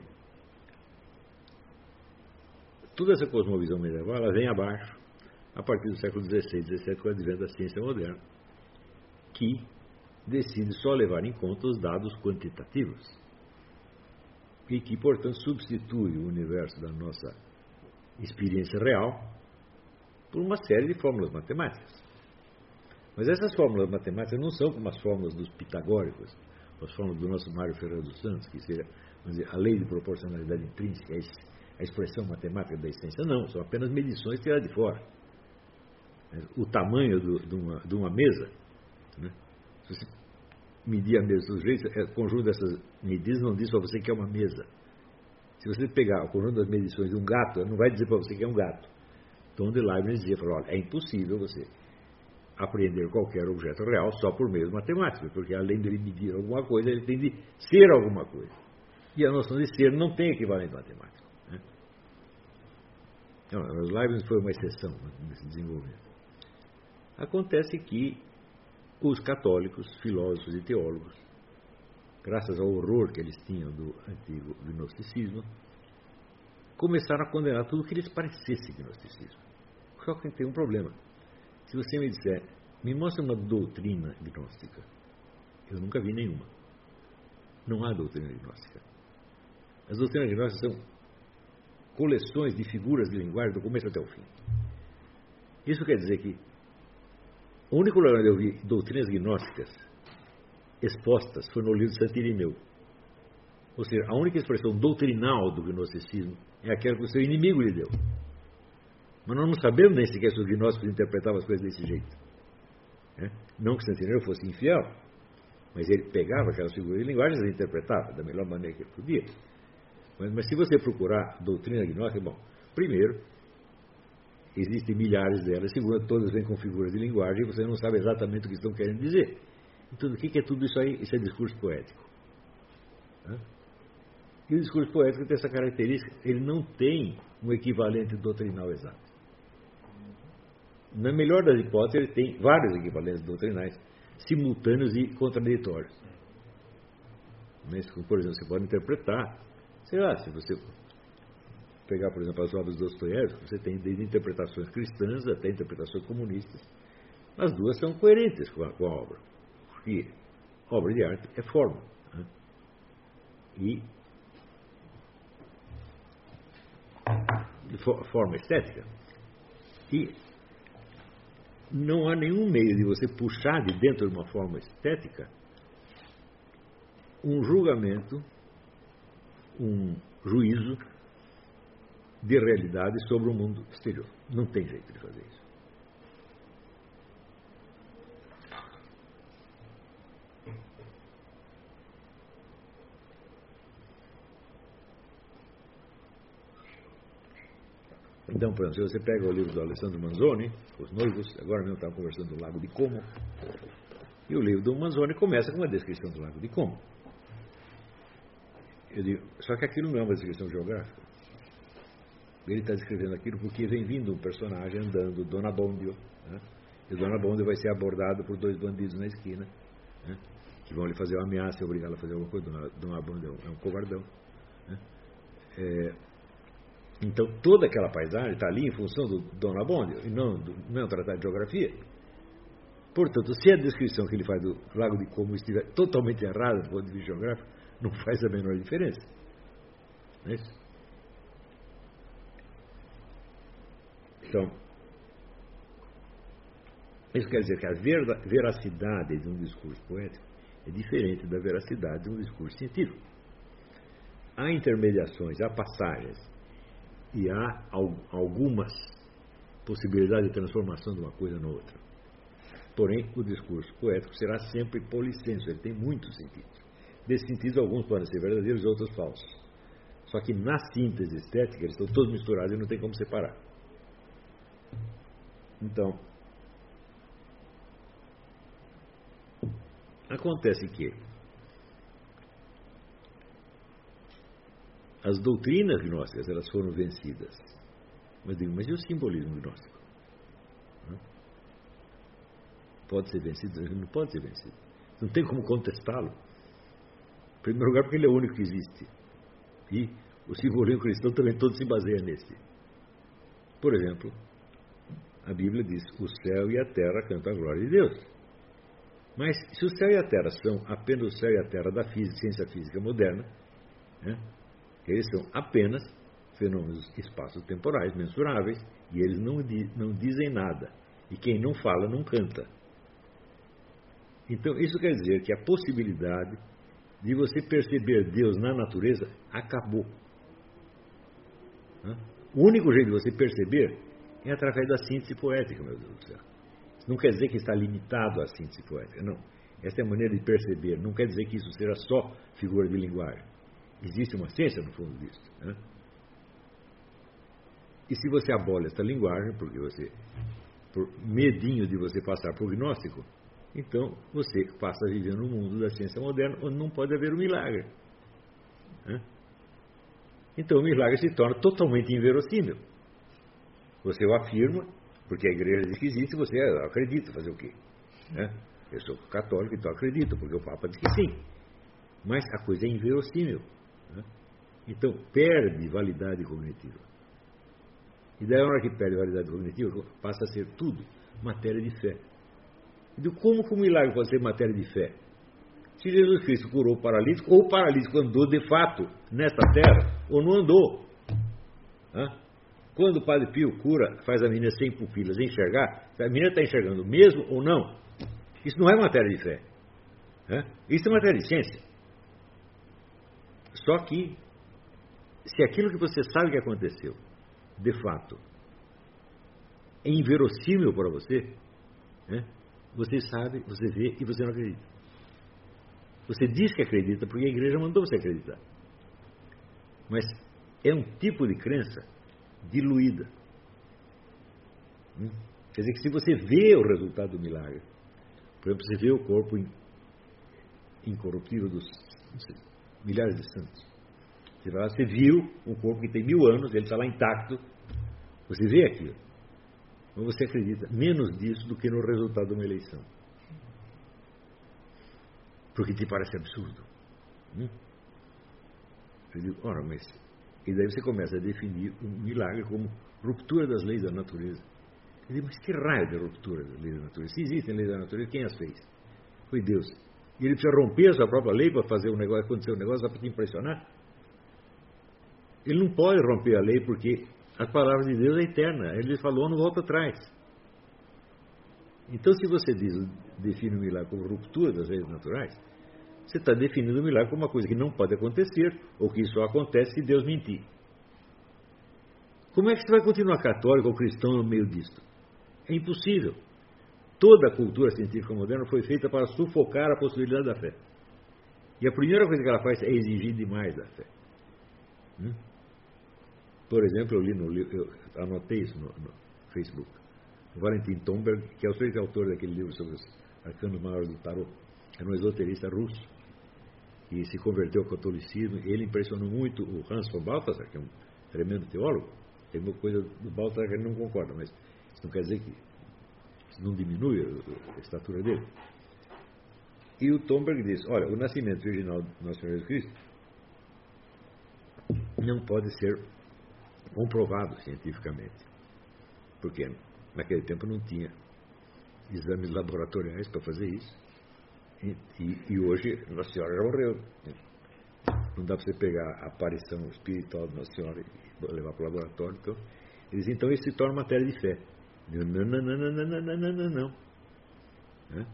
Speaker 1: Toda essa cosmovisão medieval ela vem abaixo a partir do século dezesseis, dezessete, com o advento da ciência moderna, que decide só levar em conta os dados quantitativos e que, portanto, substitui o universo da nossa experiência real por uma série de fórmulas matemáticas. Mas essas fórmulas matemáticas não são como as fórmulas dos pitagóricos, as fórmulas do nosso Mário Ferreira dos Santos, que seria, vamos dizer, a lei de proporcionalidade intrínseca, a expressão matemática da essência. Não, são apenas medições tiradas de fora. O tamanho do, de, uma, de uma mesa, né? Se você medir a mesa do jeito, o conjunto dessas medidas não diz para você que é uma mesa. Se você pegar o conjunto das medições de um gato, não vai dizer para você que é um gato. Então, de Leibniz dizia, falou, olha, é impossível você apreender qualquer objeto real só por meio matemático, porque além de ele medir alguma coisa, ele tem de ser alguma coisa. E a noção de ser não tem equivalente matemático. Né? Então, Leibniz foi uma exceção nesse desenvolvimento. Acontece que os católicos, filósofos e teólogos, graças ao horror que eles tinham do antigo gnosticismo, começaram a condenar tudo que lhes parecesse gnosticismo. Só que tem um problema. Se você me disser, me mostra uma doutrina gnóstica, eu nunca vi nenhuma. Não há doutrina gnóstica. As doutrinas gnósticas são coleções de figuras de linguagem do começo até o fim. Isso quer dizer que o único lugar onde eu vi doutrinas gnósticas expostas foi no livro de Santo Irineu. Ou seja, a única expressão doutrinal do gnosticismo é aquela que o seu inimigo lhe deu. Mas nós não sabemos nem sequer se os gnósticos interpretavam as coisas desse jeito. É? Não que Santo Irineu fosse infiel, Mas ele pegava aquelas figuras de linguagem e as interpretava da melhor maneira que ele podia. Mas, mas se você procurar doutrina gnóstica, bom, primeiro, existem milhares delas, segundo, todas vêm com figuras de linguagem e você não sabe exatamente o que estão querendo dizer. Então, o que é tudo isso aí? Isso é discurso poético. E o discurso poético tem essa característica, ele não tem um equivalente doutrinal exato. Na melhor das hipóteses, ele tem vários equivalentes doutrinais, simultâneos e contraditórios. Mas, por exemplo, você pode interpretar, sei lá, se você pegar, por exemplo, as obras do Dostoiévski, você tem desde interpretações cristãs até interpretações comunistas. As duas são coerentes com a, com a obra. Porque obra de arte é forma. Né? E de forma estética. E não há nenhum meio de você puxar de dentro de uma forma estética um julgamento, um juízo de realidade sobre o mundo exterior. Não tem jeito de fazer isso. Então, por exemplo, se você pega o livro do Alessandro Manzoni, Os Noivos, agora mesmo estava conversando do Lago de Como, e o livro do Manzoni começa com uma descrição do Lago de Como. Eu digo, só que aquilo não é uma descrição geográfica. Ele está descrevendo aquilo porque vem vindo um personagem andando, Dona Bondio, né? E o Dona Bondio vai ser abordado por dois bandidos na esquina, né? Que vão lhe fazer uma ameaça e obrigá-lo a fazer alguma coisa. Dona, Dona Bondio é um covardão, né? É, então toda aquela paisagem está ali em função do Dona Bondio e não, do, não é um tratado de geografia. Portanto, se a descrição que ele faz do Lago de Como estiver totalmente errada do ponto de vista geográfico, não faz a menor diferença. Não é isso? Então, isso quer dizer que a veracidade de um discurso poético é diferente da veracidade de um discurso científico. Há intermediações, há passagens e há algumas possibilidades de transformação de uma coisa na outra. Porém, o discurso poético será sempre polissenso, ele tem muitos sentidos. Desses sentidos, alguns podem ser verdadeiros e outros falsos. Só que na síntese estética, eles estão todos misturados e não tem como separar. Então, acontece que as doutrinas gnósticas, elas foram vencidas. Mas digo, mas e o simbolismo gnóstico? Pode ser vencido? Não pode ser vencido. Não tem como contestá-lo. Em primeiro lugar, porque ele é o único que existe. E o simbolismo cristão também todo se baseia nesse. Por exemplo, a Bíblia diz, o céu e a terra cantam a glória de Deus. Mas se o céu e a terra são apenas o céu e a terra da física, ciência física moderna, né, eles são apenas fenômenos espaço-temporais, mensuráveis, e eles não, não dizem nada. E quem não fala, não canta. Então, isso quer dizer que a possibilidade de você perceber Deus na natureza acabou. O único jeito de você perceber é através da síntese poética, meu Deus do céu. Isso não quer dizer que está limitado à síntese poética, não. Essa é a maneira de perceber, não quer dizer que isso seja só figura de linguagem. Existe uma ciência no fundo disso. Né? E se você abole essa linguagem, porque você, por medinho de você passar por gnóstico, então você passa a viver no mundo da ciência moderna, onde não pode haver um milagre. Né? Então o milagre se torna totalmente inverossímil. Você o afirma, porque a igreja diz que existe, você acredita, fazer o quê? Né? Eu sou católico, então acredito, porque o Papa diz que sim. Mas a coisa é inverossímil. Né? Então perde validade cognitiva. E daí, a hora que perde validade cognitiva, passa a ser tudo matéria de fé. Então, como que o milagre pode ser matéria de fé? Se Jesus Cristo curou o paralítico, ou o paralítico andou de fato nesta terra, ou não andou. Hã? Quando o Padre Pio cura, faz a menina sem pupilas enxergar, a menina está enxergando mesmo ou não? Isso não é matéria de fé. Hã? Isso é matéria de ciência. Só que, se aquilo que você sabe que aconteceu, de fato, é inverossímil para você, né? Você sabe, você vê e você não acredita. Você diz que acredita porque a igreja mandou você acreditar. Mas é um tipo de crença diluída. Hum? Quer dizer que se você vê o resultado do milagre, por exemplo, você vê o corpo incorruptível dos sei, milhares de santos. Você vai lá, você viu um corpo que tem mil anos, ele está lá intacto, você vê aquilo. Mas você acredita menos disso do que no resultado de uma eleição. Porque te parece absurdo. Hum? Eu digo, ora, mas... E daí você começa a definir um milagre como ruptura das leis da natureza. Eu digo, mas que raio de ruptura das leis da natureza? Se existem leis da natureza, quem as fez? Foi Deus. E ele precisa romper a sua própria lei para fazer um negócio, acontecer um negócio, só para te impressionar? Ele não pode romper a lei porque a palavra de Deus é eterna. Ele falou, não volta atrás. Então, se você diz, define o milagre como ruptura das leis naturais, você está definindo o milagre como uma coisa que não pode acontecer, ou que só acontece se Deus mentir. Como é que você vai continuar católico ou cristão no meio disso? É impossível. Toda a cultura científica moderna foi feita para sufocar a possibilidade da fé. E a primeira coisa que ela faz é exigir demais da fé. Hum? Por exemplo, eu li no livro, eu anotei isso no, no Facebook. O Valentin Tomberg, que é o autor daquele livro sobre os arcanos maiores do tarot, era um esoterista russo e se converteu ao catolicismo. Ele impressionou muito o Hans von Balthasar, que é um tremendo teólogo. Tem uma coisa do Balthasar que ele não concorda, mas isso não quer dizer que isso não diminui a, a estatura dele. E o Tomberg diz, olha, o nascimento virginal do nosso Senhor Jesus Cristo não pode ser comprovado cientificamente, porque naquele tempo não tinha exames laboratoriais para fazer isso. E, e, e hoje Nossa Senhora já morreu. Não dá para você pegar a aparição espiritual de Nossa Senhora e levar para o laboratório. Então, eles, então isso se torna matéria de fé. Não, não, não, não, não, não, não, não, não, não. É?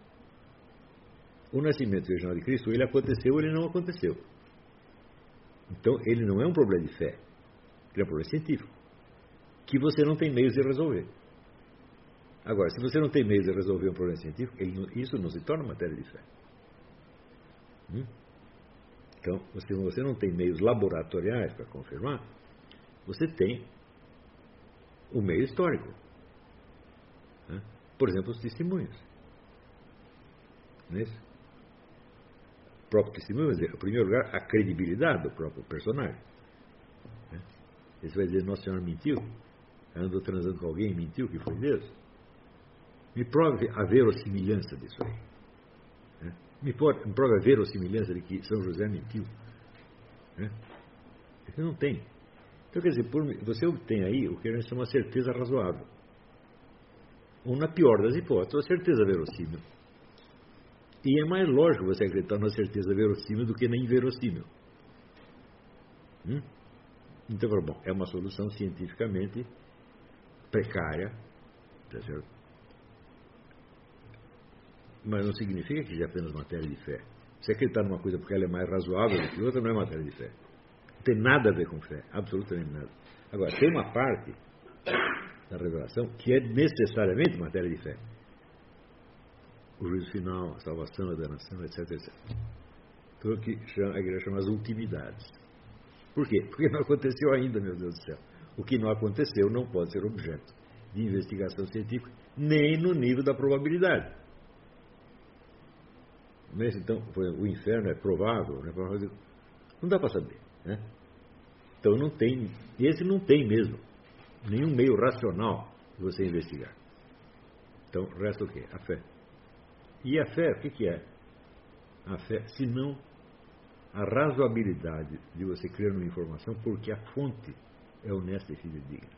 Speaker 1: O nascimento virginal de Cristo, ele aconteceu ou ele não aconteceu. Então, ele não é um problema de fé. Ele é um problema científico. Que você não tem meios de resolver. Agora, se você não tem meios de resolver um problema científico, ele, isso não se torna matéria de fé. Hum? Então, se você não tem meios laboratoriais para confirmar, você tem o meio histórico. Né? Por exemplo, os testemunhos. Não é isso? O próprio testemunho, em primeiro lugar, a credibilidade do próprio personagem. Né? Você vai dizer, Nossa Senhora mentiu? Andou transando com alguém e mentiu que foi Deus? Me prove a verossimilhança disso aí. Né? Me, pode, me prove a verossimilhança de que São José mentiu. Né? Você não tem. Então, quer dizer, por, você obtém aí o que a gente chama de certeza razoável. Ou, na pior das hipóteses, a certeza verossímil. E é mais lógico você acreditar na certeza verossímil do que na inverossímil. Hum? Então, bom, é uma solução cientificamente precária, tá certo? Mas não significa que seja apenas matéria de fé. Se acreditar numa coisa porque ela é mais razoável do que outra, não é matéria de fé. Não tem nada a ver com fé, absolutamente nada. Agora, tem uma parte da revelação que é necessariamente matéria de fé. O juízo final, a salvação, a danação, etc, etcétera. Tudo o que a igreja chama as ultimidades. Por quê? Porque não aconteceu ainda, meu Deus do céu. O que não aconteceu não pode ser objeto de investigação científica, nem no nível da probabilidade. Mas, então, o inferno é provável, né? Não dá para saber. Né? Então, não tem, esse não tem mesmo nenhum meio racional de você investigar. Então, resta o quê? A fé. E a fé, o que, que é? A fé, se não a razoabilidade de você criar uma informação porque a fonte é honesta e fidedigna.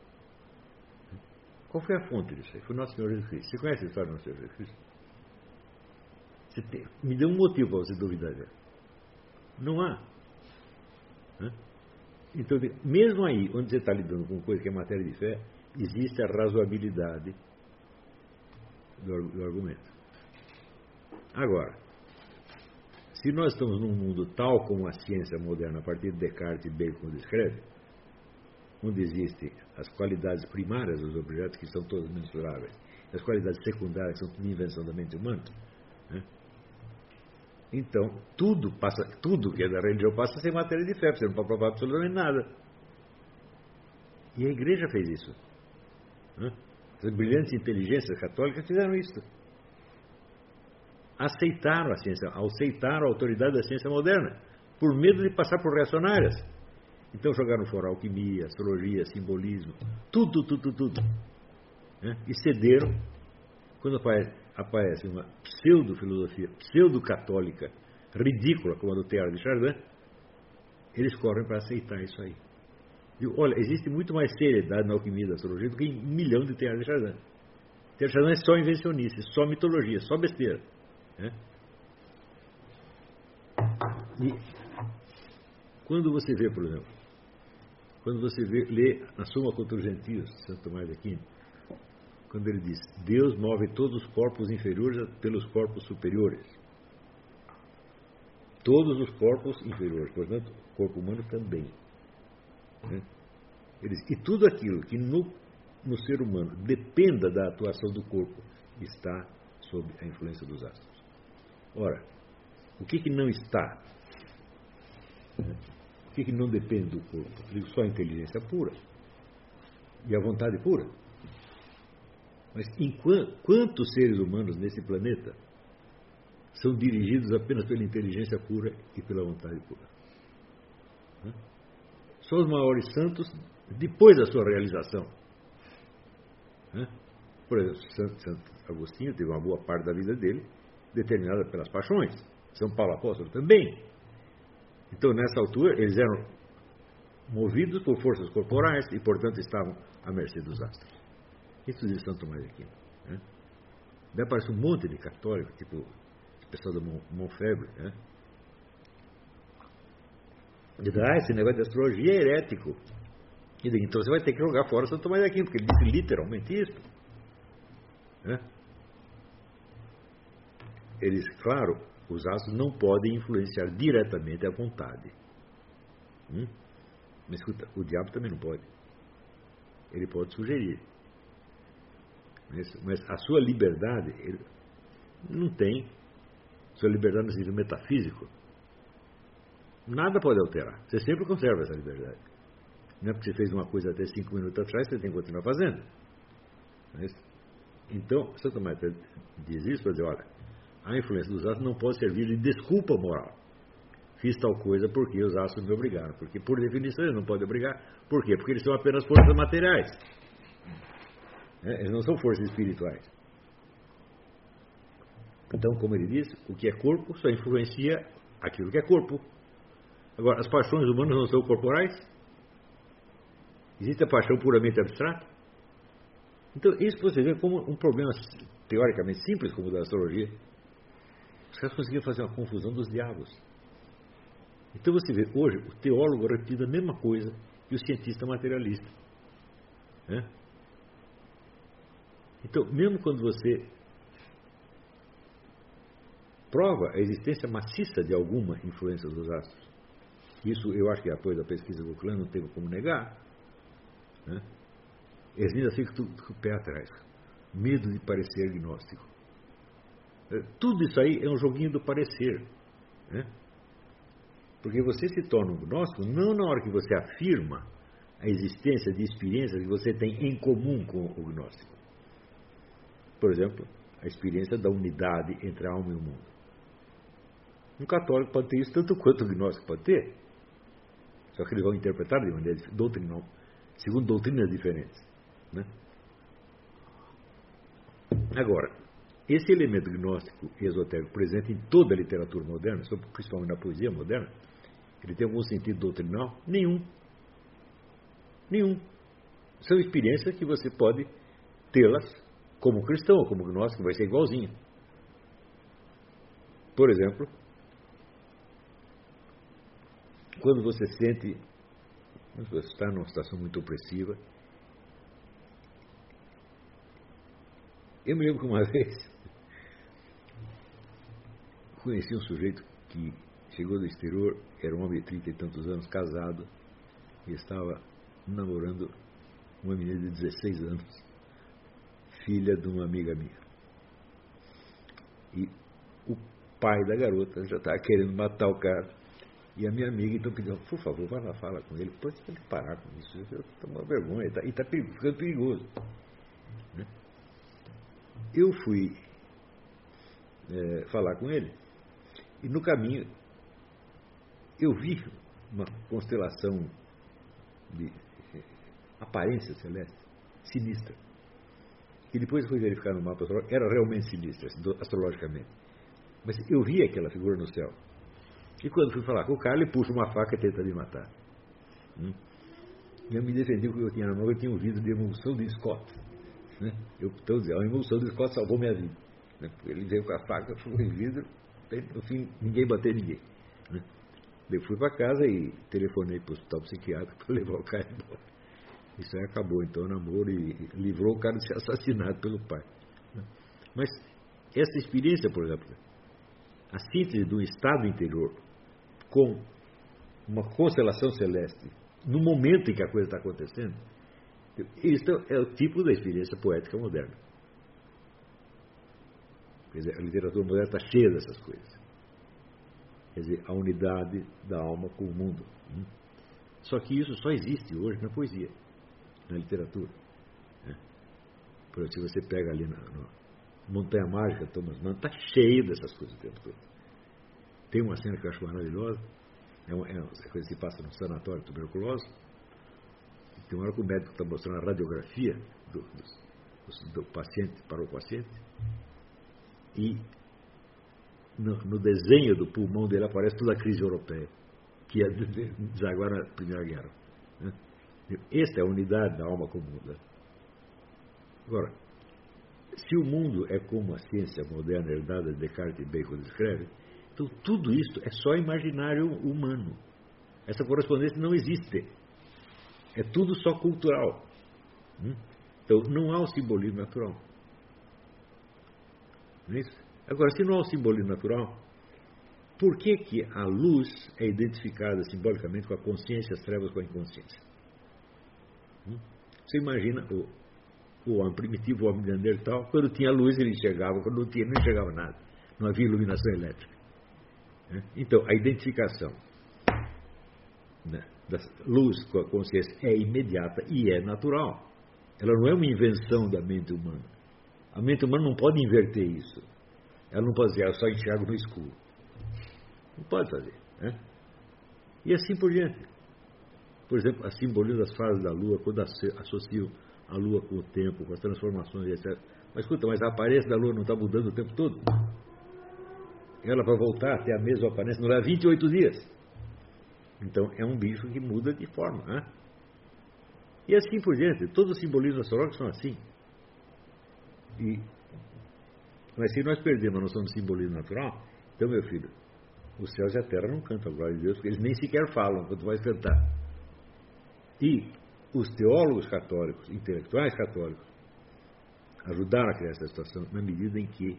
Speaker 1: Qual foi a fonte disso aí? Foi o Nosso Senhor Jesus Cristo. Você conhece a história do Nosso Senhor Jesus Cristo? Você tem, me dê um motivo para você duvidar dela. Não há. Né? Então, mesmo aí, onde você está lidando com coisa que é matéria de fé, existe a razoabilidade do, do argumento. Agora, se nós estamos num mundo tal como a ciência moderna, a partir de Descartes e Bacon descreve, onde existem as qualidades primárias dos objetos, que são todas mensuráveis, e as qualidades secundárias, que são tudo invenção da mente humana, né? Então, tudo, passa, tudo que é da religião passa a ser matéria de fé, você não pode provar absolutamente nada. E a igreja fez isso. As brilhantes inteligências católicas fizeram isso. Aceitaram a ciência, aceitaram a autoridade da ciência moderna, por medo de passar por reacionárias. Então jogaram fora alquimia, astrologia, simbolismo, tudo, tudo, tudo. Né? E cederam quando aparece uma pseudo-filosofia, pseudo-católica, ridícula, como a do Teilhard de Chardin, eles correm para aceitar isso aí. E, olha, existe muito mais seriedade na alquimia da astrologia do que em um milhão de Teilhard de Chardin. Teilhard de Chardin é só invencionice, só mitologia, só besteira. Né? E quando você vê, por exemplo, quando você vê, lê a Suma contra os Gentios, Santo Tomás de Aquino, quando ele diz, Deus move todos os corpos inferiores pelos corpos superiores. Todos os corpos inferiores, portanto, o corpo humano também. Né? Ele diz, e tudo aquilo que no, no ser humano dependa da atuação do corpo está sob a influência dos astros. Ora, o que, que não está? Né? O que, que não depende do corpo? Eu digo, só a inteligência pura e a vontade pura. Mas em quantos seres humanos nesse planeta são dirigidos apenas pela inteligência pura e pela vontade pura? Né? Só os maiores santos depois da sua realização. Né? Por exemplo, Santo, Santo Agostinho teve uma boa parte da vida dele determinada pelas paixões. São Paulo Apóstolo também. Então, nessa altura, eles eram movidos por forças corporais e, portanto, estavam à mercê dos astros. Isso diz Santo Tomás de Aquino. Né? Daí aparece um monte de católicos, tipo o pessoal do Montfebre. Né? E diz, ah, esse negócio de astrologia é herético. E diz, então você vai ter que jogar fora Santo Tomás de Aquino, porque ele disse literalmente isso. Né? Ele diz, claro, os astros não podem influenciar diretamente a vontade. Hum? Mas escuta, o diabo também não pode. Ele pode sugerir. Mas, mas a sua liberdade, ele não tem. Sua liberdade no sentido metafísico, nada pode alterar. Você sempre conserva essa liberdade. Não é porque você fez uma coisa até cinco minutos atrás, você tem que continuar fazendo. Mas, então, Santo Tomás diz isso para dizer, olha, a influência dos astros não pode servir de desculpa moral. Fiz tal coisa porque os astros me obrigaram. Porque, por definição, eles não podem obrigar. Por quê? Porque eles são apenas forças materiais. É, eles não são forças espirituais. Então, como ele diz, o que é corpo só influencia aquilo que é corpo. Agora, as paixões humanas não são corporais? Existe a paixão puramente abstrata? Então, isso você vê como um problema teoricamente simples, como o da astrologia. Os caras conseguiram fazer uma confusão dos diabos. Então você vê, hoje, o teólogo repetindo a mesma coisa que o cientista materialista. Né? Então, mesmo quando você prova a existência maciça de alguma influência dos astros, isso eu acho que apoio da pesquisa Vauquelin não tem como negar, né? Eles ainda ficam tudo com o pé atrás. Medo de parecer agnóstico. Tudo isso aí é um joguinho do parecer. Né? Porque você se torna um gnóstico não na hora que você afirma a existência de experiências que você tem em comum com o gnóstico. Por exemplo, a experiência da unidade entre a alma e o mundo. Um católico pode ter isso tanto quanto o gnóstico pode ter. Só que eles vão interpretar de maneira doutrinal, segundo doutrinas diferentes. Né? Agora, esse elemento gnóstico e esotérico presente em toda a literatura moderna, principalmente na poesia moderna, ele tem algum sentido doutrinal? Nenhum. Nenhum. São experiências que você pode tê-las como cristão ou como gnóstico, vai ser igualzinho. Por exemplo, quando você sente, você está numa situação muito opressiva. Eu me lembro que uma vez conheci um sujeito que chegou do exterior, era um homem de trinta e tantos anos, casado, e estava namorando uma menina de dezesseis anos, filha de uma amiga minha. E o pai da garota já estava querendo matar o cara. E a minha amiga então pediu, por favor, vai lá, fala com ele. Pô, você tem que parar com isso. Eu estou uma vergonha. E está tá ficando perigoso. Né? Eu fui é, falar com ele. E no caminho, eu vi uma constelação de aparência celeste, sinistra. Que depois eu fui verificar no mapa astrológico, era realmente sinistra, astrologicamente. Mas eu vi aquela figura no céu. E quando fui falar com o cara, ele puxa uma faca e tenta me matar. Hum? E eu me defendi porque eu tinha na mão, eu tinha ouvido de emulsão de Scott. Né? Eu estou dizendo, a emulsão de Scott salvou minha vida. Né? Ele veio com a faca, foi em vidro, no fim, ninguém bateu ninguém. Né? Eu fui para casa e telefonei para o hospital psiquiátrico para levar o cara embora. Isso aí acabou, então, o namoro e livrou o cara de ser assassinado pelo pai. Né? Mas essa experiência, por exemplo, a síntese do estado interior com uma constelação celeste, no momento em que a coisa está acontecendo, isso é o tipo da experiência poética moderna. Quer dizer, a literatura moderna está cheia dessas coisas. Quer dizer, a unidade da alma com o mundo. Só que isso só existe hoje na poesia, na literatura. Por exemplo, se você pega ali na, na Montanha Mágica, Thomas Mann, está cheio dessas coisas o tempo todo. Tem uma cena que eu acho maravilhosa, é uma, é uma coisa que se passa no sanatório de tuberculose. Tem uma hora que o médico está mostrando a radiografia do, do, do paciente para o paciente, e no, no desenho do pulmão dele aparece toda a crise europeia, que ia desaguar na Primeira Guerra. Né? Esta é a unidade da alma comum. Né? Agora, se o mundo é como a ciência moderna herdada de Descartes e Bacon descreve, então tudo isso é só imaginário humano. Essa correspondência não existe. É tudo só cultural. Então não há o simbolismo natural. Não é isso? Agora, se não há o simbolismo natural, por que que a luz é identificada simbolicamente com a consciência, as trevas com a inconsciência? Você imagina o, o homem primitivo, o homem neandertal, quando tinha luz ele enxergava, quando não tinha, não enxergava nada. Não havia iluminação elétrica. Então, a identificação, né, da luz com a consciência é imediata e é natural. Ela não é uma invenção da mente humana. A mente humana não pode inverter isso. Ela não pode dizer, eu só enxergo no escuro. Não pode fazer. Né? E assim por diante. Por exemplo, a simbolismo das fases da Lua, quando associam a Lua com o tempo, com as transformações, etcétera. Mas escuta, mas a aparência da Lua não está mudando o tempo todo? Ela, para voltar a ter a mesma aparência, não leva vinte e oito dias. Então, é um bicho que muda de forma. Né? E assim por diante. Todos os simbolismos astrológicos são assim. E, mas se nós perdemos a noção do simbolismo natural, então, meu filho, os céus e a terra não cantam a glória de Deus, porque eles nem sequer falam, quanto mais cantar. E os teólogos católicos, intelectuais católicos, ajudaram a criar essa situação na medida em que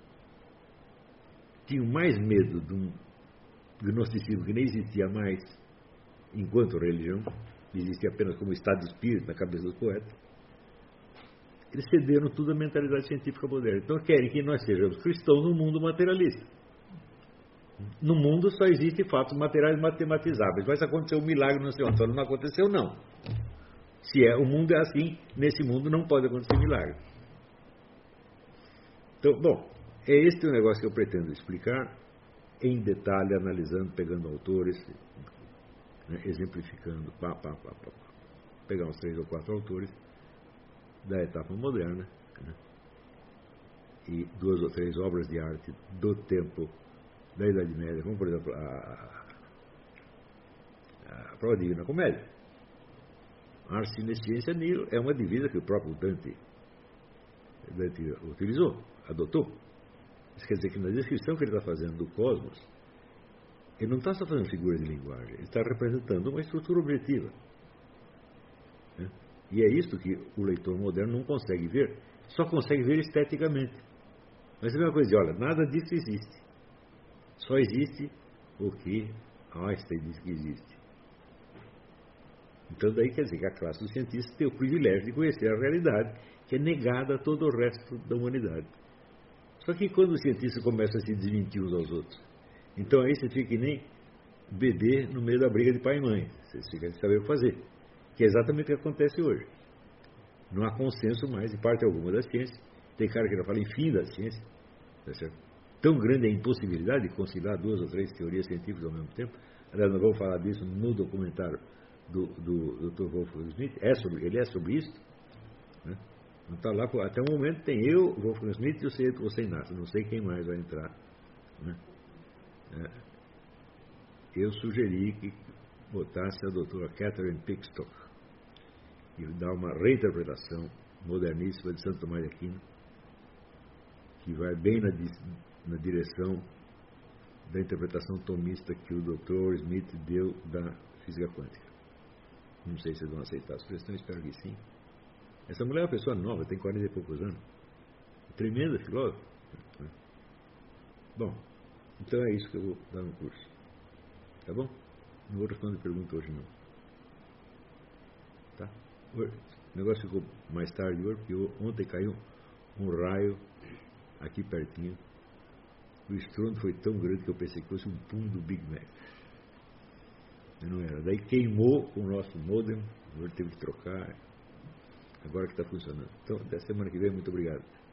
Speaker 1: tinham mais medo de um gnosticismo que nem existia mais enquanto religião, existia apenas como estado de espírito na cabeça dos poetas. Eles cederam tudo à mentalidade científica moderna. Então querem que nós sejamos cristãos num mundo materialista. No mundo só existem fatos materiais matematizáveis. Vai acontecer um milagre no seu antônio. Não aconteceu, não. Se é, o mundo é assim, nesse mundo não pode acontecer milagre. Então, bom, é este o negócio que eu pretendo explicar em detalhe, analisando, pegando autores, né, exemplificando, pá, pá, pá, pá, pá. Pegar uns três ou quatro autores da etapa moderna, né, e duas ou três obras de arte do tempo da Idade Média, como por exemplo a, a prova divina comédia. A arte, ciência, Nilo é uma divisa que o próprio Dante, Dante utilizou, adotou. Isso quer dizer que na descrição que ele está fazendo do cosmos, ele não está só fazendo figuras de linguagem, ele está representando uma estrutura objetiva. Né? E é isso que o leitor moderno não consegue ver, só consegue ver esteticamente. Mas é a mesma coisa de, olha, nada disso existe. Só existe o que Einstein diz que existe. Então daí quer dizer que a classe dos cientistas tem o privilégio de conhecer a realidade, que é negada a todo o resto da humanidade. Só que quando os cientistas começam a se desmentir uns aos outros, então aí você fica que nem bebê no meio da briga de pai e mãe. Você fica sem saber o que fazer. Que é exatamente o que acontece hoje. Não há consenso mais de parte alguma da ciência. Tem cara que já fala em fim da ciência. Tá certo? Tão grande é a impossibilidade de conciliar duas ou três teorias científicas ao mesmo tempo. Aliás, nós vamos falar disso no documentário do, do doutor Wolfgang Schmidt. É sobre, ele é sobre isso. Né? Não tá lá, até o momento tem eu, Wolfgang Schmidt e o você Inácio. Não sei quem mais vai entrar. Né? É, eu sugeri que botasse a doutora Catherine Pickstock e dar uma reinterpretação moderníssima de Santo Tomás de Aquino, que vai bem na, na direção da interpretação tomista que o doutor Smith deu da física quântica. Não sei se vocês vão aceitar a sugestão, espero que sim. Essa mulher é uma pessoa nova, tem quarenta e poucos anos. Tremenda filósofa. Bom, então é isso que eu vou dar no curso. Tá bom? Não vou responder pergunta hoje não. Tá? O negócio ficou mais tarde hoje, porque ontem caiu um raio aqui pertinho. O estrondo foi tão grande que eu pensei que fosse um pum do Big Mac. Mas não era. Daí queimou o nosso modem, agora teve que trocar. Agora que está funcionando. Então, até semana que vem, muito obrigado.